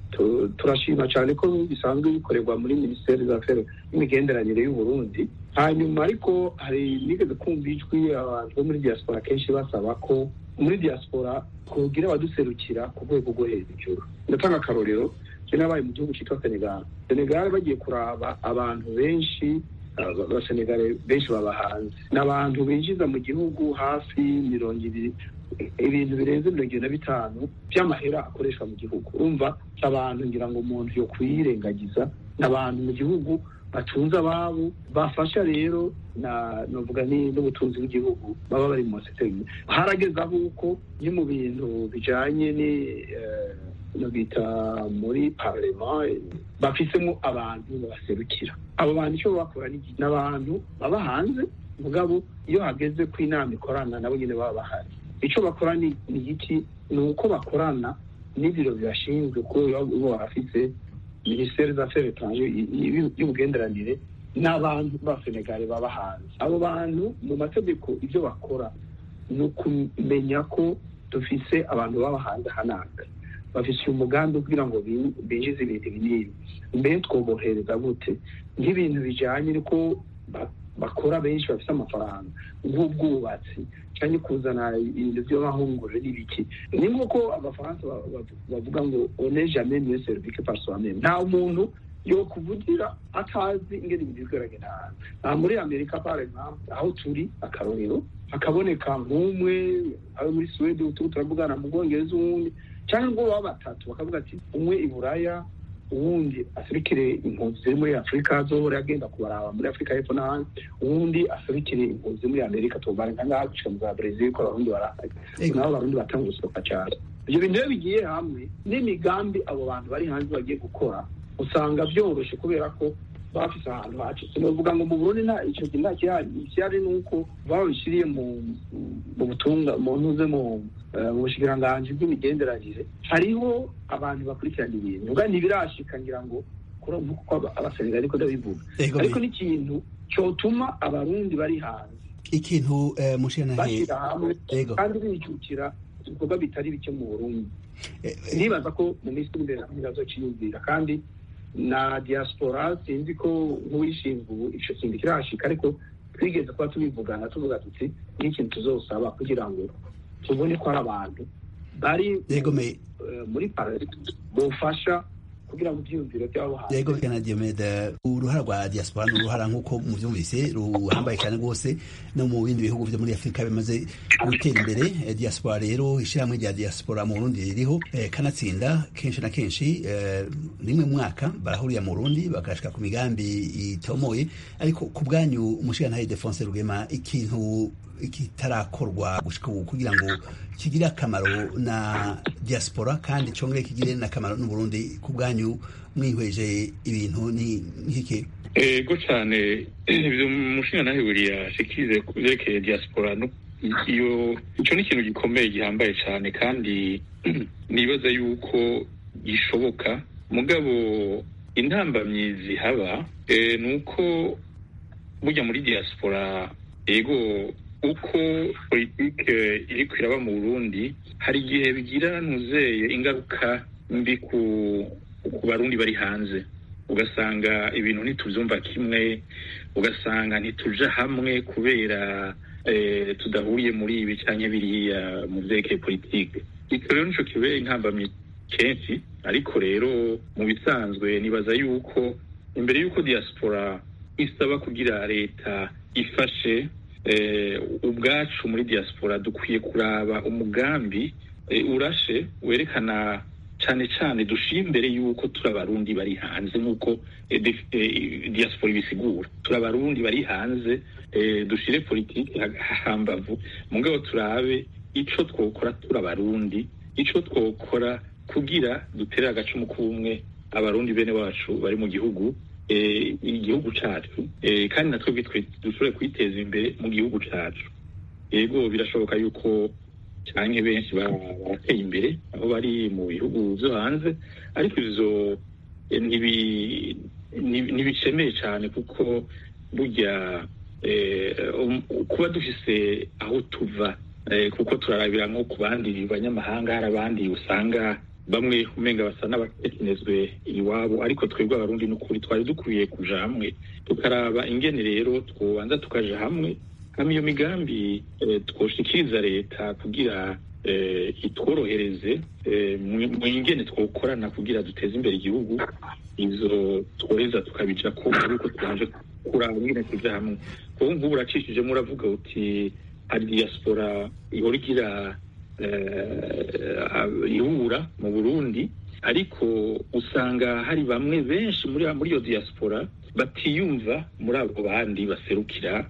turashima cyane ko bisanzwe bikorerwa muri minisiteri z'aferi y'imigenderanire y'u Burundi. Hanyuma ariko hari nigeze kumva ijwi abantu bo muri diaspora kenshi basaba ko muri diaspora kugira abaduserukira ku rwego rwo hejuru. Ndatanga akarorero, je nabaye mu gihugu cyitwa Senegal. Senegal bagiye kuraba abantu benshi abasenegale benshi baba hanze, n'abantu binjiza mu gihugu hafi mirongo ibiri ibintu birenze mirongo ibiri na bitanu by'amahera akoreshwa mu gihugu. Urumva abantu ngira ngo umuntu yo kwirengagiza n'abantu mu gihugu batunze ababo bafasha rero na novuga ni n'ubutunzi bw'igihugu baba bari mu sekiteri. Harageze aho uko ni mu bintu bijanye ni no bita muri parlement bafisemo abantu baserukira abo bantu. Icyo bakora ni n'abantu baba hanze mugabo iyo hageze ku inama ikorana nabo nyine baba bahari. Icyo bakora ni iki? Ni uko bakorana n'ibiro bibashinzwe ko bo barafite minisiteri z'aferi etrangere y'ubugenderanire n'abantu ba Senegal baba hanze. Abo bantu mu mategeko ibyo bakora ni ukumenya ko dufise abantu baba hanze hanaka bafise umugambi kugira ngo binjize ibintu binini. Mbere twobohereza gute nk'ibintu bijanye niko bakora benshi bafise amafaranga nk'ubwubatsi cyane kuzana ibintu by'amahunguriro n'ibiki. Ni nk'uko abafaransa bavuga ngo on n'est jamais mieux servi que par soi-même. Nta muntu yo kuvugira atazi ingene ibintu bigaragara hanze. Aha muri Amerika par exemple aho turi akarorero hakaboneka nk'umwe aho muri Swede turavugana mu Bwongereza uwundi cyangwa ngo baba batatu bakavuga ati umwe i Buraya uwundi aserukire impunzi ziri muri Afurika zohora agenda kubaraba muri Afurika y'Epfo n'ahandi, uwundi aserukire impunzi muri Amerika tubare nk'aho gushika mu Brazil ko abarundi barahaye nabo abarundi batanga gusohoka cyane. Ibyo bintu rero bigiye hamwe n'imigambi abo bantu bari hanze bagiye gukora usanga byoroshe kubera ko bafise ahantu hacitse. Novuga ngo mu Burundi nta icyo kintu cyari cyari nuko babishiriye mu mu butunga mu ntuze mu ubushikiranganje bw'imigenderanire hariho abantu bakurikirana ibintu nga ntibirashika ngira ngo kuri uko abasenga ariko ndabivuga ariko n'ikintu cyotuma abarundi bari hanze ikintu mushana he kandi bicukira ibikorwa bitari bike mu Burundi. Nibaza ko mu minsi imbere bazociyumvira kandi na diaspora sinzi ko nk'uwishinzwe ubu ico kintu kirashika ariko twigeze kuba tubivugana tuvuga tuti n'ikintu tuzosaba kugira ngo tubone ko ari abantu bari muri parallel bofasha kugira ngo ibyiyumviro byabo hanze. Yego kana Diomede, uruhara rwa diaspora n'uruhara nk'uko muvyumvise ruhambaye cyane rwose no mu bindi bihugu byo muri Afurika bimaze gutera imbere. Diaspora rero ishyirahamwe rya diaspora mu Burundi ririho kanatsinda kenshi na kenshi rimwe mu mwaka barahurira mu Burundi bakashika ku migambi itomoye. Ariko ku bwanyu umushikana Ildefonse Rugema, ikintu kitarakorwa gushika kugira ngo kigire akamaro na diaspora kandi congere kigire n'akamaro n'u Burundi, ku bwanyu mwihweje ibintu ni nk'iki? Ego cyane ibyo mushinga nawe buriya shikize kuvyerekeye diaspora no iyo ico ni ikintu gikomeye gihambaye cyane kandi nibaza yuko gishoboka. Mugabo intambamyi zihaba e, nuko burya muri diaspora ego uko politike iri kwiraba mu Burundi hari igihe bigira nuzeye ingaruka mbi ku ku barundi bari hanze, ugasanga ibintu ntituvyumva kimwe, ugasanga ntituja hamwe kubera eh, tudahuriye muri ibi canke biriya mu vyerekeye politike. Icyo rero nico kibera intambamyi kenshi, ariko rero mu bisanzwe nibaza yuko imbere yuko diaspora isaba kugira leta ifashe Eh, ubwacu muri diaspora dukwiye kuraba umugambi eh, urashe werekana cyane cyane dushira imbere yuko turabarundi bari hanze nk'uko eh, eh, diaspora bisigura turabarundi bari hanze eh, dushire politiki hambavu mugabo turabe ico twokora turabarundi ico twokora kugira duterera agacumu kumwe abarundi bene wacu bari mu gihugu Eh, igihugu cacu eh, kandi natwe dushobore kwiteza imbere mu gihugu cacu. Yego birashoboka yuko canke benshi barateye imbere aho bari mu bihugu vyo hanze, ariko ivyo eh, ntibicemeye cane kuko burya eh, um, kuba dufise aho tuva eh, kuko turarabira nko ku bandi banyamahanga hari abandi usanga bamwe umenga basa n'abatekinezwe iwabo, ariko twebwe abarundi n'ukuri twari dukwiye kuja hamwe tukaraba ingene rero twobanza tukaja hamwe hamwe iyo migambi eh, twoshikiriza leta kugira eh, itworohereze eh, mu ingene twokorana kugira duteze imbere igihugu, izo twoheza tukabija ko ariko twanje kuraba ingene tuja hamwe. Kuko nk'ubu uracishije muravuga uti hari diaspora ihora igira ihura mu Burundi, ariko usanga hari bamwe benshi muri muri iyo diaspora batiyumva muri abo bandi baserukira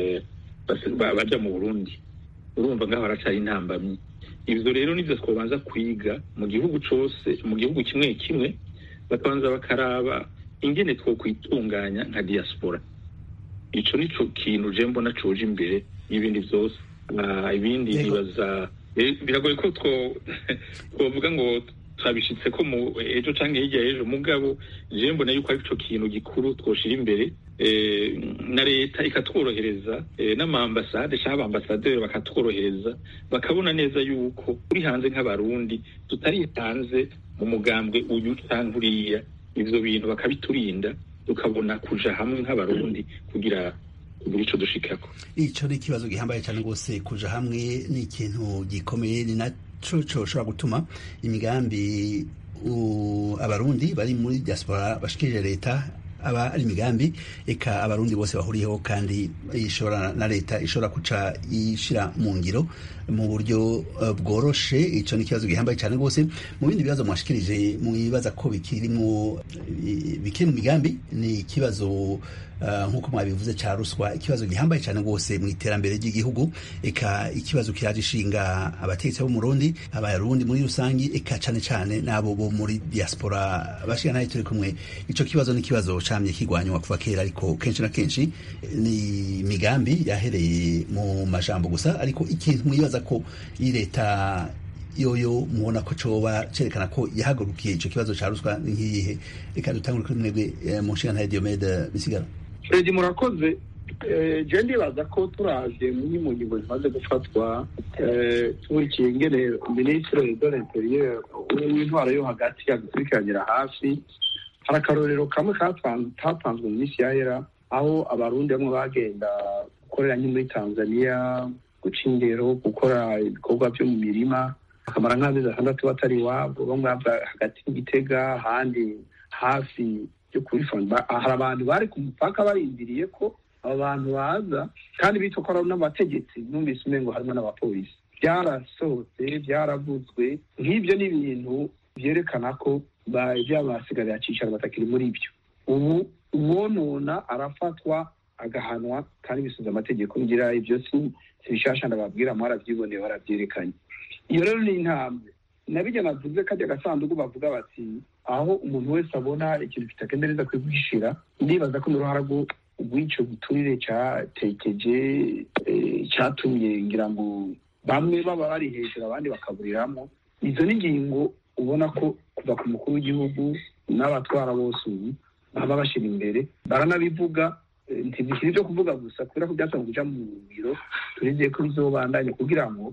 baja mu Burundi. Urumva ngaho haracari intambamyi. Ivyo rero nivyo twobanza kwiga mu gihugu cose, mu gihugu kimwe kimwe, bakabanza bakaraba ingene twokwitunganya nka diaspora. Ico nico kintu je mbona coje imbere y'ibindi vyose. Ibindi bibaza biragoye ko twovuga ngo twabishitse ko mu ejo canke hirya ejo, mugabo je mbona yuko ari ico kintu gikuru twoshira imbere, na leta ikatworohereza, n'amambasade canke abambasaderi bakatworohereza, bakabona neza yuko uri hanze nk'abarundi tutari hanze mu mugambwe uyu canke uriya. Ivyo bintu bakabiturinda, tukabona kuja hamwe nk'abarundi kugira ico dushikako. Ico ni ikibazo gihambaye cyane rwose. Kuja hamwe ni ikintu gikomeye, ni naco coshobora gutuma imigambi abarundi bari muri diaspora bashikirije leta aba ari imigambi eka abarundi bose bahuriyeho, kandi ishobora na leta ishobora kuca ishira mu ngiro mu buryo uh, bworoshe. Ico ni ikibazo gihambaye cyane rwose. Mu bindi bibazo mwashikirije mwibaza ko bikirimo bikiri mu migambi ni ikibazo Uh, nkuko mwabivuze ca ruswa, ikibazo gihambaye cyane rwose mu iterambere ry'igihugu, eka ikibazo kiraje ishinga abategetsi bo mu Burundi, abarundi muri rusangi, eka cane cane nabo bo muri diaspora bashika nayo turi kumwe. Ico kibazo ni kibazo camye kigwanywa kuva kera, ariko kenshi na kenshi ni migambi yahereye mu majambo gusa. Ariko ikintu mwibaza ko iyi leta yoyo mubona ko coba cerekana ko yahagurukiye ico kibazo ca ruswa nk'iyihe? Reka dutangure kuri mwebwe mu nshinga ntahe Diomede Misigaro. Fredi murakoze. Je ndibaza ko turaje mu ngingo zimaze gufatwa turikiye ingene Ministre de l'Intérieur w'intwaro yo hagati yagukurikiranyira hafi, hari akarorero kamwe katanzwe mu minsi yahera, aho abarundi bamwe bagenda gukorera muri Tanzania, guca ingero, gukora ibikorwa byo mu mirima, bakamara nk'amezi atandatu batari iwabo, bamwe bava hagati y'Igitega, ahandi hafi yo kuri Fanda. Hari abantu bari ku mupaka barindiriye ko aba bantu baza, kandi bitwa ko ari n'abategetsi, numvise umengo harimo n'abapolisi. Byarasohotse, byaravuzwe. Nk'ibyo ni ibintu byerekana ko byabasigaye acishara batakiri muri ibyo. Ubu uwonona arafatwa agahanwa, kandi bisubiza amategeko. Ngira ibyo si bishasha ndababwira, mwarabyiboneye, barabyerekanye. Iyo rero ni intambwe. Nabijya navuze kajya gasanduku bavuga bati aho umuntu wese abona ikintu kitagenda neza kwigishira, ndibaza ko n'uruhara rw'ico giturire cyatekeje cyatumye ngira ngo bamwe baba bari hejuru abandi bakaburiramwo. Izo ni ingingo ubona ko kuva ku mukuru w'igihugu n'abatwara bose ubu baba bashira imbere, baranabivuga. Ntibikiri byo kuvuga gusa, kubera ko byatanzwe kuja mu biro. Turizeye ko bizobandanya kugira ngo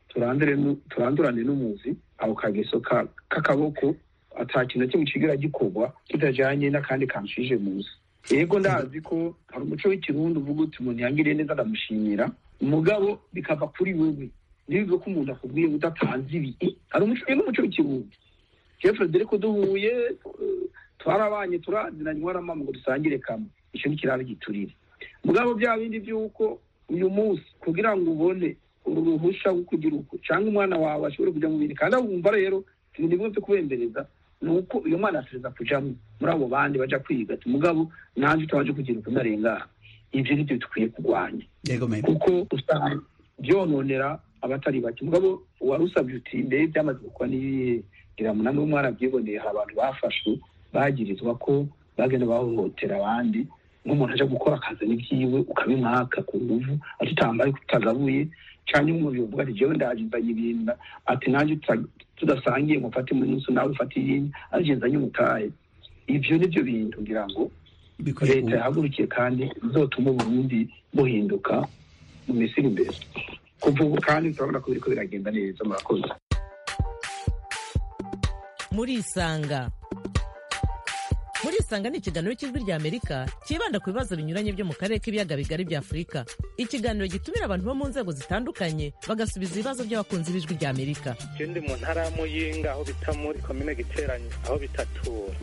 turandurane n'umuzi aho kageso k'akaboko, ata kintu kimwe kigira gikorwa kitajanye n'akandi kanshije muzi. Yego ndazi ko hari umuco w'ikirundi uvuga uti umuntu yangiriye neza ndamushimira, umugabo bikava kuri wewe. Nibivuga ko umuntu akubwiye udatanze ibi, hari umuco n'umuco w'ikirundi. Jeff Dereko duhuye twarabanye turazinanye, waramama ngo dusangire kamwe, ico ni kiraro giturire. Mugabo bya bindi byuko uyu munsi kugira ngo ubone uruhusha rwo kugira uko cyangwa umwana wawe ashobora kujya mu bindi, kandi wumva rero ibintu bimwe byo kubembereza nuko uyu mwana atereza kujamo muri abo bandi baja kwiga. Mugabo nanje utabaje kugira uko ndarengana. Ivyo nivyo tukwiye kurwanya, kuko usanga byononera abatari bake. Mugabo warusabye uti mbere byamaze gukwa n'igira mu namwe mwarabyiboneye, hari abantu bafashwe bagirizwa ko bagenda bahohotera abandi. Nk'umuntu aje gukora akazi n'ibyiwe ukabimwaka ku nguvu, ati tambaye kutagabuye, cyane umuntu yovuga ati jewe ndajizanye ibintu, ati nanje tudasangiye mufate mu nzu nawe ufate yini, ajizanye umutaye. Ivyo nivyo bintu ngira ngo leta yahagurukiye, kandi bizotuma Burundi buhinduka mu misiri imbere. Kuva ubu kandi turabona ko biriko biragenda neza. Murakoze. murisanga murisanga ni ikiganiro cy'ijwi rya Amerika cyibanda ku bibazo binyuranye byo mu karere k'ibiyaga bigari bya Afurika. Ikiganiro gitumira abantu bo mu nzego zitandukanye bagasubiza ibibazo by'abakunzi b'ijwi rya Amerika. Je ndi mu ntara ya Muyinga aho bita muri komine Giteranyi aho bitatura.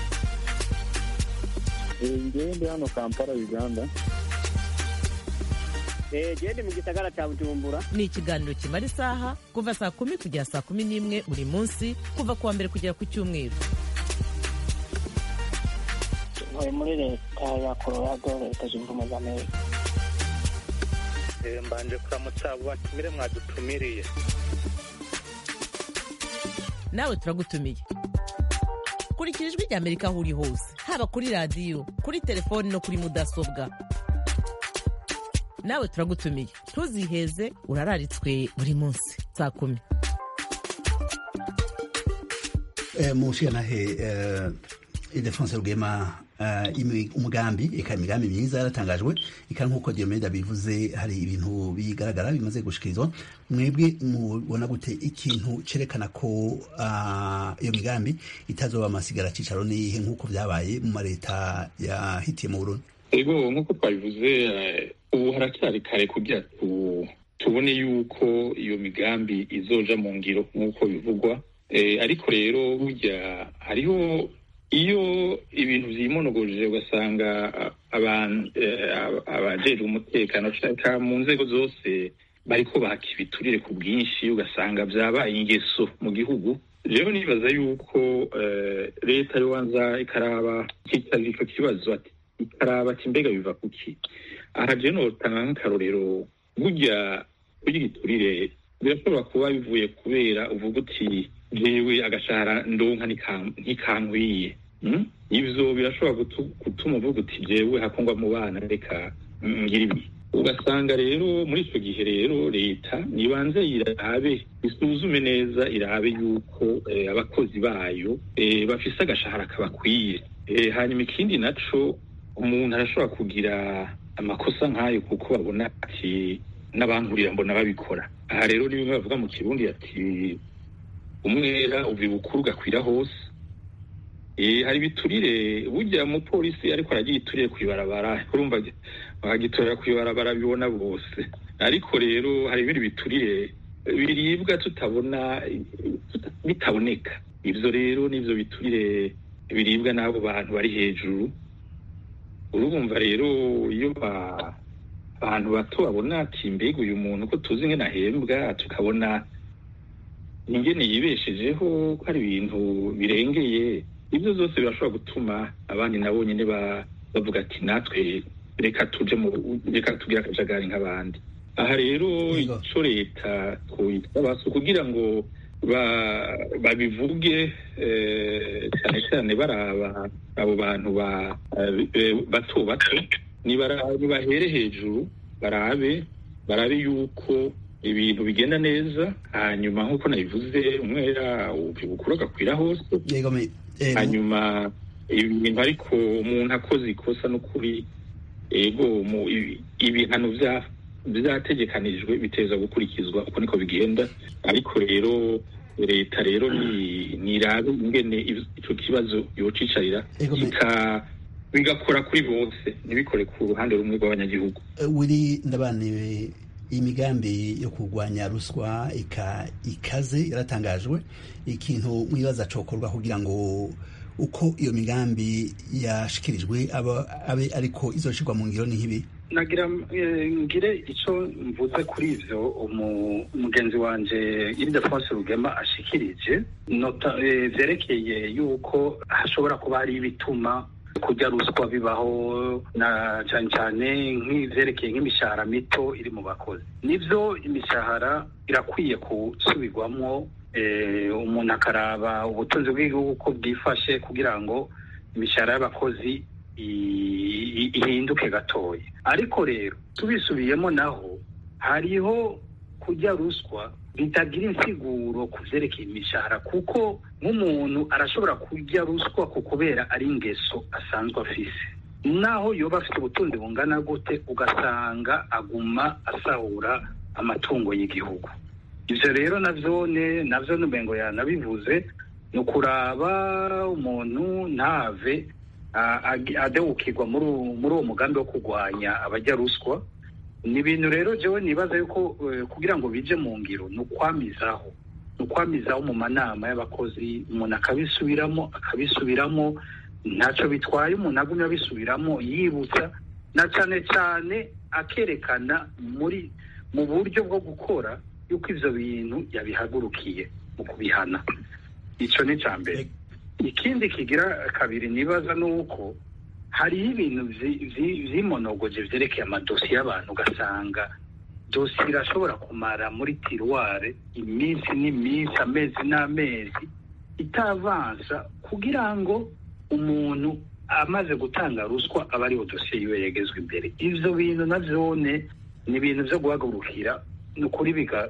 Ngewe ndi hano Kampala Uganda. Je ndi mu gisagara cya Bujumbura. Ni ikiganiro kimara isaha kuva saa kumi kugera saa kumi n'imwe buri munsi kuva kuwa mbere kugera ku cyumweru. Ntuye muri leta ya Colorado leta zunze ubumwe za Amerika. Mbanje kuramutsa abo batumire mwadutumiriye. Nawe turagutumiye. Kurikira ijwi rya Amerika aho uri hose, haba kuri radiyo, kuri telefoni no kuri mudasobwa. Nawe turagutumiye, ntuziheze, urararitswe buri munsi saa kumi. Mushanahe Ildefonse Rugema, umugambi eka imigambi myiza yaratangajwe, eka nk'uko Diomede bivuze hari ibintu bigaragara bimaze gushikirizwa. Mwebwe mubona gute ikintu cerekana ko iyo migambi itazoba amasigara cicaro nihe nk'uko byabaye mu mareta yahitiye mu Burundi? Ego nk'uko twabivuze ubu haracyari kare kugira tubone yuko iyo migambi izoja mu ngiro nk'uko bivugwa, ariko rero burya hariho iyo ibintu vyimonogoje ugasanga abantu abajejwe umutekano cyangwa mu nzego zose bariko baka ibiturire ku bwinshi, ugasanga vyabaye ingeso mu gihugu. Rero nibaza yuko leta yobanza ikaraba kitariko kibazo ati ikaraba ati mbega biva kuki. Aha je notanga nk'akarorero, burya burya igiturire birashobora kuba bivuye kubera uvuga uti jewe agashahara ndonka ntikankwiye. Ivyo birashobora gutuma uvuga uti jewe hakongwa mu bana reka ngira ibi. Ugasanga rero muri ico gihe rero leta nibanze irabe isuzume neza, irabe yuko abakozi bayo bafise agashahara kabakwiye. Hanyuma ikindi naco, umuntu arashobora kugira amakosa nk'ayo kuko babona ati n'abankurira mbona babikora. Aha rero ni bimwe bavuga mu Kirundi ati umwera uvi bukuru gakwira hose. Eh hari biturire burya mu polisi ariko aragiye ituriye kwibarabara, urumva bakagitorera kwibarabara bibona bose. Ariko rero hari ibindi biturire biribwa tutabona bitaboneka. Ivyo rero nivyo biturire biribwa n'abo bantu bari hejuru. Urumva rero iyo abantu bato babona ati mbega uyu muntu ko tuzi ngene ahembwa, tukabona ingene yibeshejeho ko hari ibintu birengeye, ibyo zose birashobora gutuma abandi nabo nyene bavuga ati natwe reka tuje mu reka tugira akajagari nk'abandi. Aha rero ico leta twitaba kugira ngo babivuge cyane cyane baraba abo bantu bato bato nibahere hejuru, barabe barabe yuko ibintu bigenda neza. Hanyuma nk'uko nabivuze umwera ubukuru gakwira hose. Hanyuma ibintu ariko umuntu akoze ikosa n'ukuri ego mu ibihano vya vyategekanijwe biteza gukurikizwa, uko niko bigenda. Ariko rero leta rero ni nirabe ingene ico kibazo yocicarira ika bigakora kuri bose, ntibikore ku ruhande rumwe rw'abanyagihugu. Wiri ndabaniwe imigambi yo kurwanya ruswa ika ikaze yaratangajwe, ikintu mwibaza cokorwa kugira ngo uko iyo migambi yashikirijwe abe ariko izoshirwa mu ngiro ni nk'ibi? Nagira ngire ico mvuze kuri ivyo umugenzi wanje Ildefonse Rugema ashikirije, nota vyerekeye yuko hashobora kuba hari ibituma kujya ruswa bibaho, na cyane cyane nk'ivyerekeye nk'imishahara mito iri mu bakozi. Nivyo imishahara irakwiye gusubirwamwo, umuntu akaraba ubutunzi bw'igihugu ko bwifashe kugira ngo imishahara y'abakozi ihinduke gatoya. Ariko rero tubisubiyemo naho hariho kujya ruswa bitagira insiguro ku vyerekeye imishahara, kuko nk'umuntu arashobora kujya ruswa ku kubera ari ingeso asanzwe afise, naho yoba afite ubutunzi bungana gute ugasanga aguma asahura amatungo y'igihugu. Ivyo rero navyone navyo numengo yanabivuze ni ukuraba umuntu ntave adewukirwa muri uwo mugambi wo kurwanya abajya ruswa. ni ibintu rero jewe nibaza yuko kugira ngo bije mu ngiro ni ukwamizaho ni ukwamizaho mu manama y'abakozi, umuntu akabisubiramo akabisubiramo ntacyo bitwaye, umuntu agumye abisubiramo yibutsa, na cyane cyane akerekana muri mu buryo bwo gukora yuko ivyo bintu yabihagurukiye mu kubihana. Ico ni ca mbere. Ikindi kigira kabiri nibaza nuko hariho ibintu vyimonogoje vyerekeye amadosiye y'abantu, ugasanga dosiye irashobora kumara muri tiruware iminsi n'iminsi, amezi n'amezi itavansa, kugira ngo umuntu amaze gutanga ruswa aba ariho dosiye yiwe yegezwe imbere. Ivyo bintu navyone ni ibintu vyo guhagurukira, ni ukuri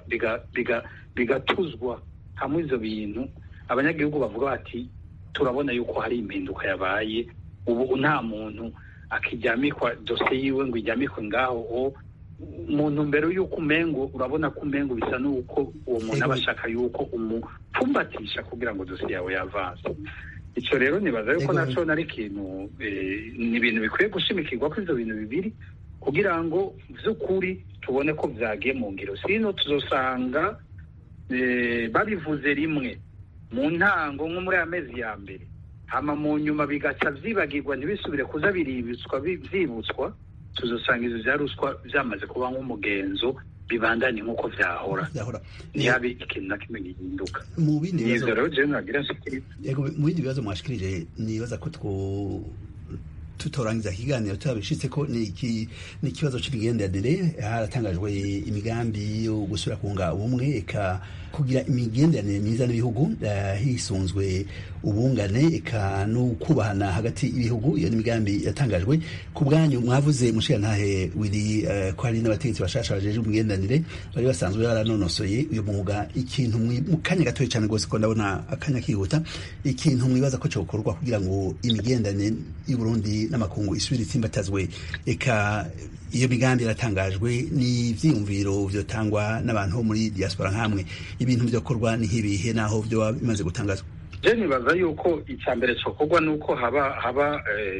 bigatuzwa hamwe. Ivyo bintu abanyagihugu bavuga bati turabona yuko hari impinduka yabaye, ubu nta muntu akijyamikwa dosiye yiwe ngo ijyamikwe ngaho umuntu mbere yuko umengo, urabona ko umengo bisa nuko uwo muntu aba ashaka yuko umupfumbatisha kugira ngo dosiye yawe yavanze. Ico rero nibaza yuko naco nari ikintu, ni ibintu bikwiye gushimikirwa ko ivyo bintu bibiri kugira ngo vy'ukuri tubone ko vyagiye mu ngiro. Sino tuzosanga babivuze rimwe mu ntango nko muri amezi ya mbere, hama mu nyuma bigaca vyibagirwa ntibisubire kuza biributswa vyibutswa, tuzosanga ivyo vya ruswa vyamaze kuba nk'umugenzo, bibandanye nk'uko vyahora, ntihabe ikintu na kimwe gihinduka. Mu bindi bibazo rero jewe nagira nshikirize, yego mu bindi bibazo mwashikirije, nibaza ko two tutorangiza ikiganiro turabishitse ko ni iki ni ikibazo c'imigenderanire. Haratangajwe imigambi yo gusura kunga ubumwe, eka kugira imigenderanire myiza n'ibihugu hisunzwe ubungane eka no kubahana hagati y'ibihugu. Iyo ni imigambi yatangajwe. Ku bwanyu mwavuze mushirantahe wiri ko hari n'abategetsi bashasha bajeje imigenderanire bari basanzwe baranonosoye uyu mwuga. Ikintu mu kanya gatoya cyane rwose ko ndabona akanya kihuta, ikintu mwibaza ko cyokorwa kugira ngo imigenderanire y'u Burundi n'amakungu isubire itsimbatazwe, eka iyo migambi yaratangajwe ni ivyiyumviro vyotangwa n'abantu bo muri diaspora nkamwe, ibintu vyokorwa ni nk'ibihe naho vyo bimaze gutangazwa? Je nibaza yuko icambere cokorwa nuko haba haba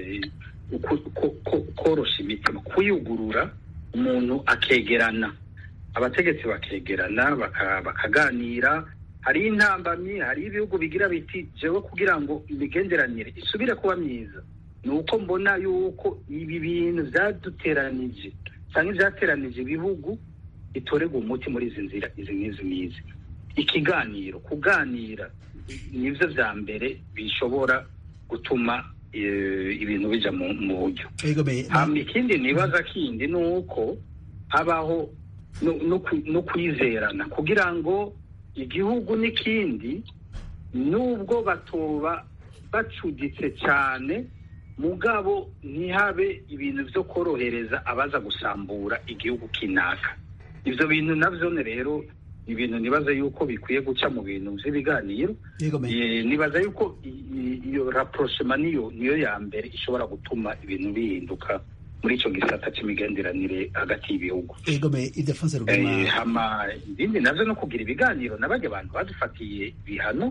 korosha imitima, kuyugurura, umuntu akegerana, abategetsi bakegerana bakaganira. Hari intambamyi, hari ibihugu bigira biti jewe kugira ngo imigenderanire isubire kuba myiza nuko mbona yuko ibi bintu vyaduteranije cyangwa vyateranije ibihugu bitorerwa umuti muri izi nzira izi n'izi n'izi. Ikiganiro, kuganira nivyo vya mbere bishobora gutuma ibintu bija mu buryo. Hama ikindi nibaza kindi nuko habaho no kwizerana kugira ngo igihugu n'ikindi nubwo batoba bacuditse cyane, mugabo ntihabe ibintu vyo korohereza abaza gusambura igihugu kinaka. Ivyo bintu navyo rero ibintu nibaza yuko bikwiye guca mu bintu vy'ibiganiro. Nibaza yuko iyo rapprochement niyo niyo ya mbere ishobora gutuma ibintu bihinduka muri ico gisata c'imigenderanire hagati y'ibihugu. Egome Ildefonse Rugema, hama ibindi navyo no kugira ibiganiro n'abajya abantu badufatiye bihano,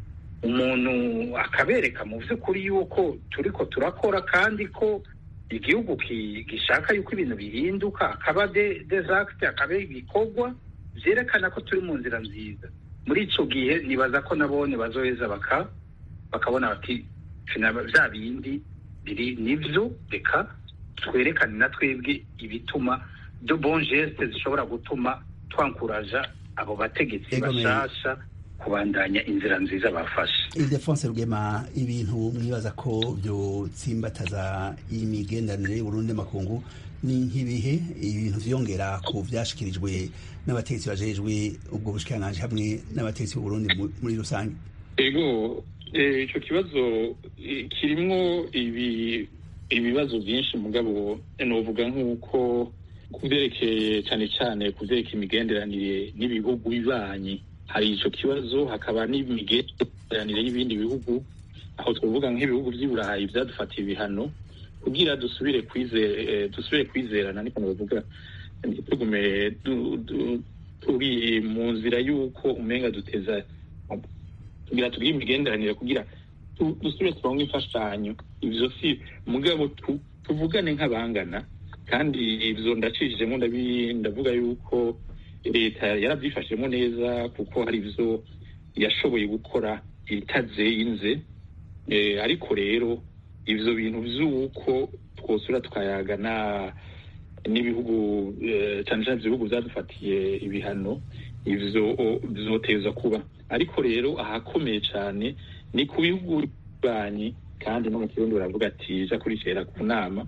umuntu akabereka mu vy'ukuri yuko turiko turakora kandi ko igihugu gishaka yuko ibintu bihinduka, akaba des actes, akaba ibikorwa vyerekana ko turi mu nzira nziza. Muri ico gihe nibaza ko nabone bazoheza baka bakabona bati vya bindi biri nivyo, reka twerekane na twebwe ibituma de bon geste zishobora gutuma twankuraja abo bategetsi bashasha kubandanya inzira nziza bafashe. Ildefonse Rugema, ibintu mwibaza ko byo tsimbataza imigenderanire y'Uburundi makungu ni nk'ibihe, ibintu vyongera ku vyashikirijwe n'abategetsi bajejwe ubwo bushikiranganje hamwe n'abategetsi b'Uburundi muri rusange? Ego ico kibazo kirimwo ibi ibibazo byinshi, mugabo novuga nk'uko kuvyerekeye cyane cyane kuvyerekeye imigenderanire n'ibihugu bibanyi hari ico kibazo, hakaba n'imigenderanire y'ibindi bihugu, aho twavuga nk'ibihugu vy'Iburayi vyadufatiye ibihano kugira dusubire kwizera dusubire kwizerana, niko bavuga, ntitugume turi mu nzira y'uko umenga duteza kugira tugire imigenderanire kugira dusubire turonke imfashanyo. Ivyo si mugabo tuvugane nk'abangana, kandi ivyo ndacishijemo ndavuga yuko leta yaravyifashemo neza kuko hari ivyo yashoboye gukora itazinze. Eh, ariko rero ivyo bintu vy'uko twosura tukayagana n'ibihugu cyane cyane ibihugu byadufatiye ibihano, ivyo bizoteza kuba. Ariko rero ahakomeye cyane ni ku bihugu banyi, kandi no mu kirundi baravuga ati ja kuricera ku nama.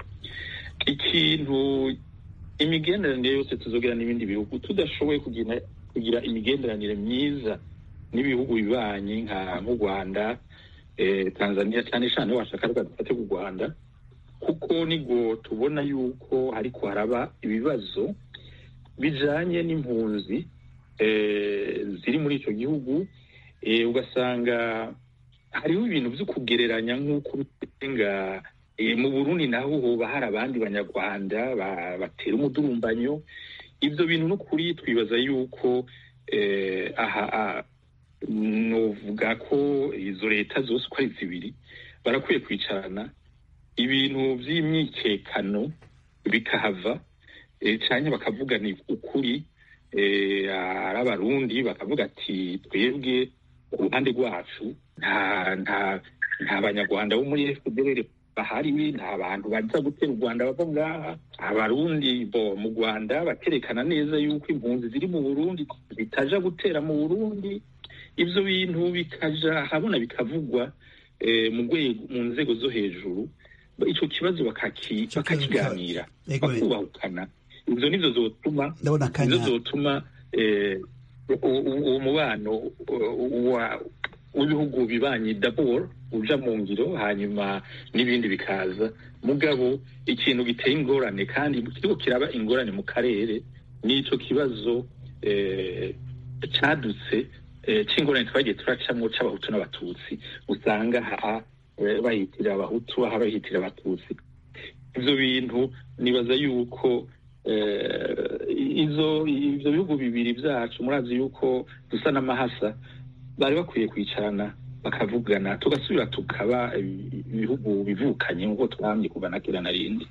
Ikintu imigenderanire yose tuzogira n'ibindi bihugu tudashoboye kugira kugira imigenderanire myiza n'ibihugu bibanyi nka nk'u Rwanda, eh, Tanzania cyane cyane washaka dufate ku Rwanda, kuko nigo tubona yuko hariko haraba ibibazo bijanye n'impunzi eh, ziri muri ico gihugu. Eh, ugasanga hariho ibintu vyo kugereranya nk'uko bitenga e, mu Burundi naho hoba hari abandi banyarwanda batera umudurumbanyo. Ivyo bintu no kuri twibaza yuko eh, aha novuga ko izo leta zose uko ari zibiri barakwiye kwicarana, ibintu vy'imyikekano bikahava, e, canke bakavugana ukuri. E, ari abarundi bakavuga ati twebwe ku ruhande rwacu nta nta nta banyarwanda bo muri F D L bahari, nta bantu baza gutera u Rwanda bava ngaha. Abarundi bo mu Rwanda baterekana neza yuko impunzi ziri mu Burundi zitaja gutera mu Burundi. Ivyo bintu bikaja habona bikavugwa eh, mu rwego mu nzego zo hejuru, ico kibazo bakaki bakakiganira bakubahukana. Ivyo nivyo zotuma ivyo zotuma eh, uwo mubano w'ibihugu bibanyi d'abord uja mu ngiro, hanyuma n'ibindi bikaza. Mugabo ikintu giteye ingorane kandi kiriko kiraba ingorane mu karere n'ico kibazo eh, cadutse eh, c'ingorane twagiye turacamwo c'abahutu n'abatutsi. Usanga aha eh, bahitira abahutu, aha bahitira abatutsi. Ivyo bintu nibaza yuko eh, izo ivyo bihugu bibiri vyacu murazi yuko dusa n'amahasa, bari bakwiye kwicarana bakavugana tugasubira tukaba ibihugu bivukanye nk'uko twamye kuva na kera na rindi.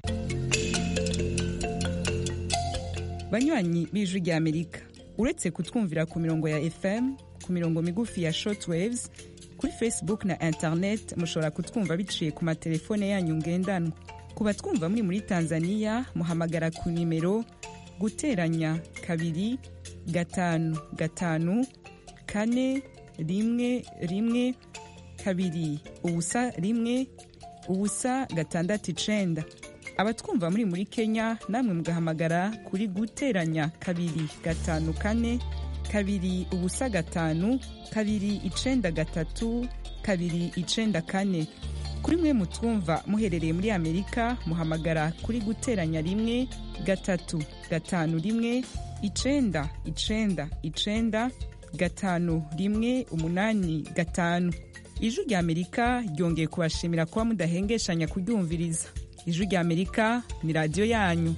Banywanyi b'Ijwi rya Amerika, uretse kutwumvira ku mirongo ya F M, ku mirongo migufi ya shortwaves, kuri Facebook na internet mushobora kutwumva biciye ku matelefone yanyu ngendanwa. Ku batwumva muri muri Tanzania muhamagara ku nimero guteranya kabiri gatanu gatanu kane rimwe rimwe kabiri ubusa rimwe ubusa gatandatu icenda. Abatwumva muri muri Kenya namwe mugahamagara kuri guteranya kabiri gatanu kane kabiri ubusa gatanu kabiri icenda gatatu kabiri icenda kane. Kuri mwe mutwumva muherereye muri Amerika muhamagara kuri guteranya rimwe gatatu gatanu rimwe icenda icenda icenda gatanu rimwe umunani gatanu. Ijwi rya Amerika ryongeye kubashimira kuba mudahengeshanya kuryumviriza. Ijwi rya Amerika ni radio yanyu.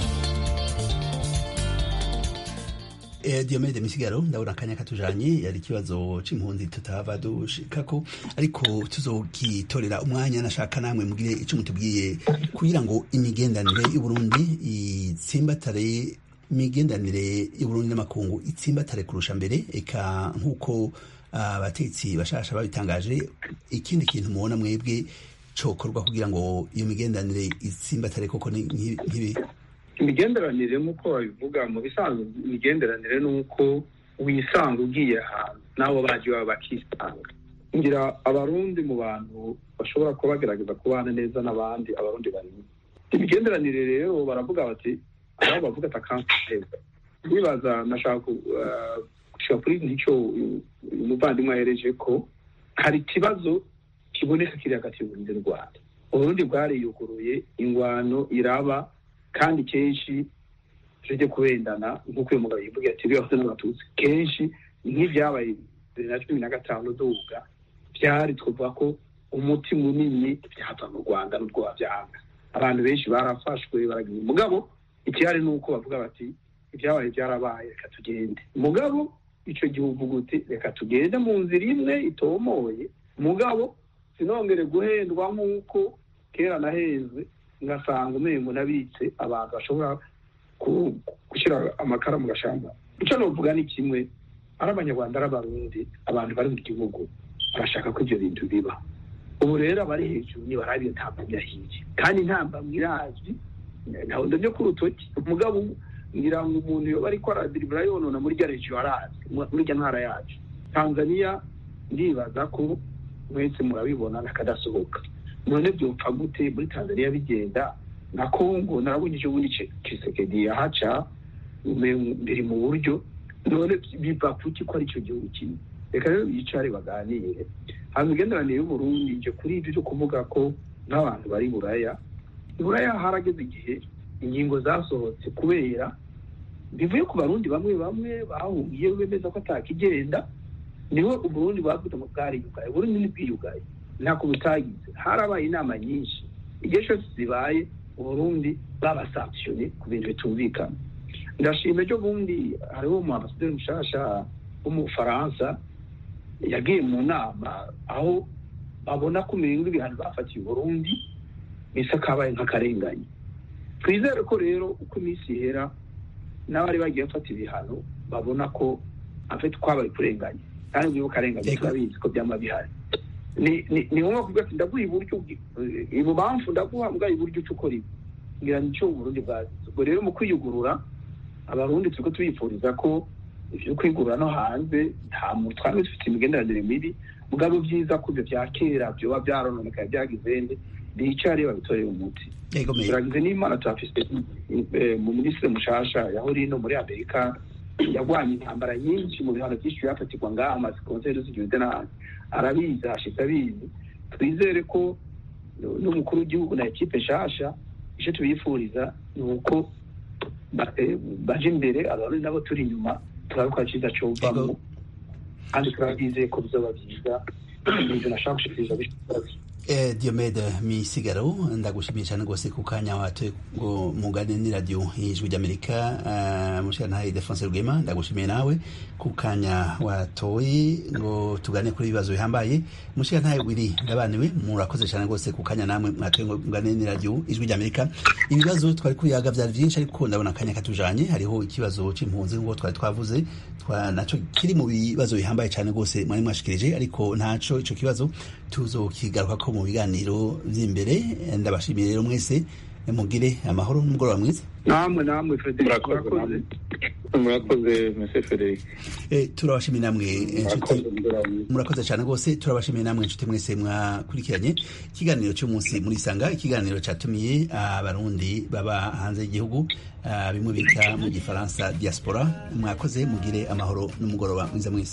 Eh, Diomede Misigaro ndabona akanya katujanye yari kibazo c'impunzi tutava dushikako, ariko tuzokitorera umwanya. Nashaka namwe mugire ico mutubwiye kugira ngo imigendanire y'u Burundi itsimbatare imigendanire y'u Burundi n'amakungu itsimbatare kurusha mbere, eka nkuko abatetsi uh, bashasha babitangaje. Ikindi kintu mubona mwebwe cokorwa kugira ngo iyo migendanire itsimbatare koko nk'ibi? Imigenderanire nk'uko babivuga mu bisanzwe, imigenderanire nuko wisanga ugiye ahantu nabo baje baba bakisanga. Ngira abarundi mu bantu bashobora kuba bagerageza kubana neza n'abandi abarundi barimo. Imigenderanire rero baravuga bati aho bavuga atakansa nibaza nashaka gushika kuri nicyo umuvandimwe yahereje ko hari ikibazo kiboneka kiri hagati y'Uburundi n'u Rwanda. Uburundi bwariyuguruye, ingwano iraba, kandi kenshi tujye kubendana nk'uko uyu mugabo yivuga ati bibaho n'abatutsi. Kenshi nk'ibyabaye bibiri na cumi na gatanu duga byari twavuga ko umuti munini byava mu Rwanda n'ubwo wabyanga. Abantu benshi barafashwe baragiye. Mugabo ikihari nuko bavuga bati ibyabaye byarabaye, reka tugende. Mugabo icyo gihe uvuga uti reka tugende mu nzira imwe itomoye mugabo sinongere guhendwa nk'uko kera naheze ngasanga umengo nabitse abantu bashobora gushyira amakara mu gashamba. Icyo novuga ni kimwe, ari abanyarwanda ari abarundi, abantu bari mu gihugu barashaka ko ibyo bintu biba. Ubu rero abari hejuru ni barabiye ntambamye ahiye, kandi ntambamye irazwi ntaho ndabyo ku rutoki mugabo ngira ngo umuntu yo bari ko aradiribura yonona muri garejo arazi muri rya ntara yacu Tanzania. Ndibaza ko mwese murabibona nakadasohoka, none byopfa gute muri Tanzania bigenda na Kongo? Narabonye icyo bundi Tshisekedi yahaca mbere mu buryo, none biva kuki ko ari cyo gihugu kimwe? Reka rero yicare baganire. Hanyuma igenderanire y'Uburundi nje kuri ibyo cyo kuvuga ko n'abantu bari Buraya Buraya harageze igihe ingingo zasohotse kubera bivuye ku barundi bamwe bamwe bahungiye bemeza ko atakigenda, niho Uburundi bavuga ngo bwariyugaye. Uburundi ntibwiyugaye, ntako butagize. Harabaye inama nyinshi, igihe cyose zibaye Uburundi babasanktione ku bintu bitumvikana. Ndashima ejo bundi hariho mu ambasaderi mushasha wo mu Faransa yagiye mu nama aho babona ko miringo ibihano bafatiye Uburundi bisa kabaye nk'akarengane. Twizere ko rero uko iminsi ihera n'abari bagiye bafata ibihano babona ko afite kwabaye kurenganya, kandi ubu karengane turabizi ko byama bihari. Ni ni ngombwa kuvuga ati ndaguha iburyo ibubamfu ndaguha mbwa iburyo cyo ukora ibi ngira nicyo Uburundi bwazi. Ubwo rero mu kwiyugurura abarundi turiko tubifuriza ko ivyo kwigurura no hanze nta muntu twari dufite imigenderanire mibi, mugabo byiza ko ibyo bya kera byoba byarononekaye byagizende bicare babitoreye umuti. Turagize n'Imana turafise mu minisitiri mushasha yahori no muri Amerika yagwanye intambara nyinshi mu bihano byinshi byafatirwa ngaha amazi konseri z'igihugu n'ahandi, arabizi ashitse abizi. Twizere ko n'umukuru w'igihugu na ekipe nshasha icyo tubifuriza ni uko baje imbere, abarundi nabo turi inyuma turaruka cyiza cyo bavamo, kandi turabize ko bizoba byiza. Ibyo nashaka gushikiriza bishoboye. Eh, Diomede Misigaro, ndagushimiye cyane rwose ku kanya watoye ngo mugane ni radio y'Ijwi ry'Amerika. Uh, Mushana Defense Rugema, ndagushimiye nawe ku kanya watoye ngo tugane kuri ibibazo bihambaye. Mushana Wiri ndabaniwe, murakoze cyane rwose ku kanya namwe mwatoye ngo mugane ni radio y'Ijwi ry'Amerika. Ibibazo twari kuyaga byari byinshi, ariko ndabona kanya katujanye. Hariho ikibazo c'impunzi ngo twari twavuze twa naco kiri mu bibazo bihambaye cyane rwose mwari mwashikirije, ariko ntaco ico kibazo tuzokigaruka ko mu biganiro by'imbere. Ndabashimiye rero mwese, mugire amahoro n'umugoroba mwiza. Namwe namwe Frederic, murakoze murakoze Monsieur Frederic. Eh, turabashimiye namwe inshuti, murakoze cyane rwose. Turabashimiye namwe inshuti mwese mwakurikiranye ikiganiro cy'umunsi muri Sanga, ikiganiro cyatumiye abarundi baba hanze y'igihugu, bimwe bita mu gifaransa diaspora. Mwakoze, mugire amahoro n'umugoroba mwiza mwese.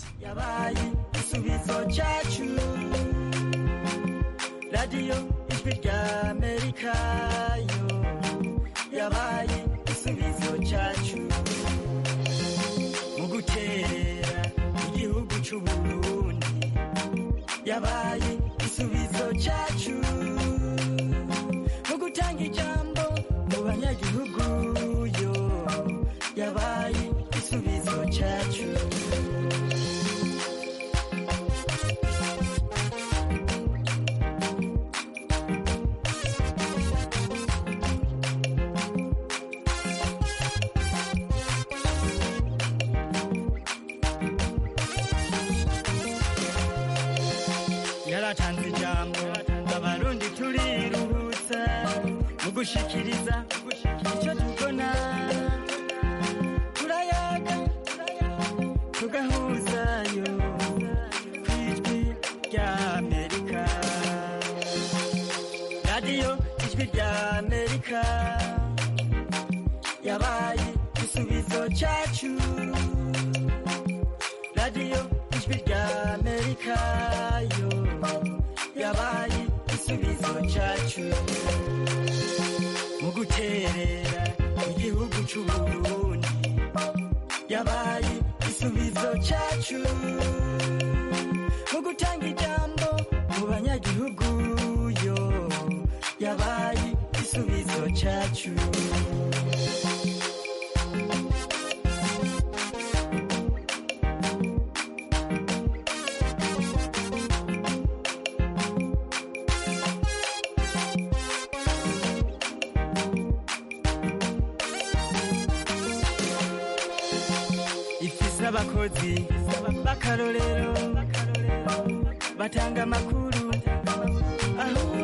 Radio Ijwi ry'Amerika yo yabaye igisubizo cyacu mu guterera igihugu cy'u Burundi, yabaye igisubizo cyacu mu gutanga ijambo mu banyagihugu yo yabaye igisubizo cyacu. Yaratanze ijambo abarundi turiruhutsa mu gushikiriza icyo tubona, turayaga tugahuzayo ku Ijwi ry'Amerika. Radio Ijwi ry'Amerika yabaye igisubizo cyacu. Radio Ijwi ry'Amerika yo yabaye igisubizo cyacu mu guterera igihugu cy'u Burundi, yabaye igisubizo cyacu mu gutanga ijambo mu banyagihugu yo yabaye igisubizo cyacu. abakozi b'akarorero batanga amakuru aho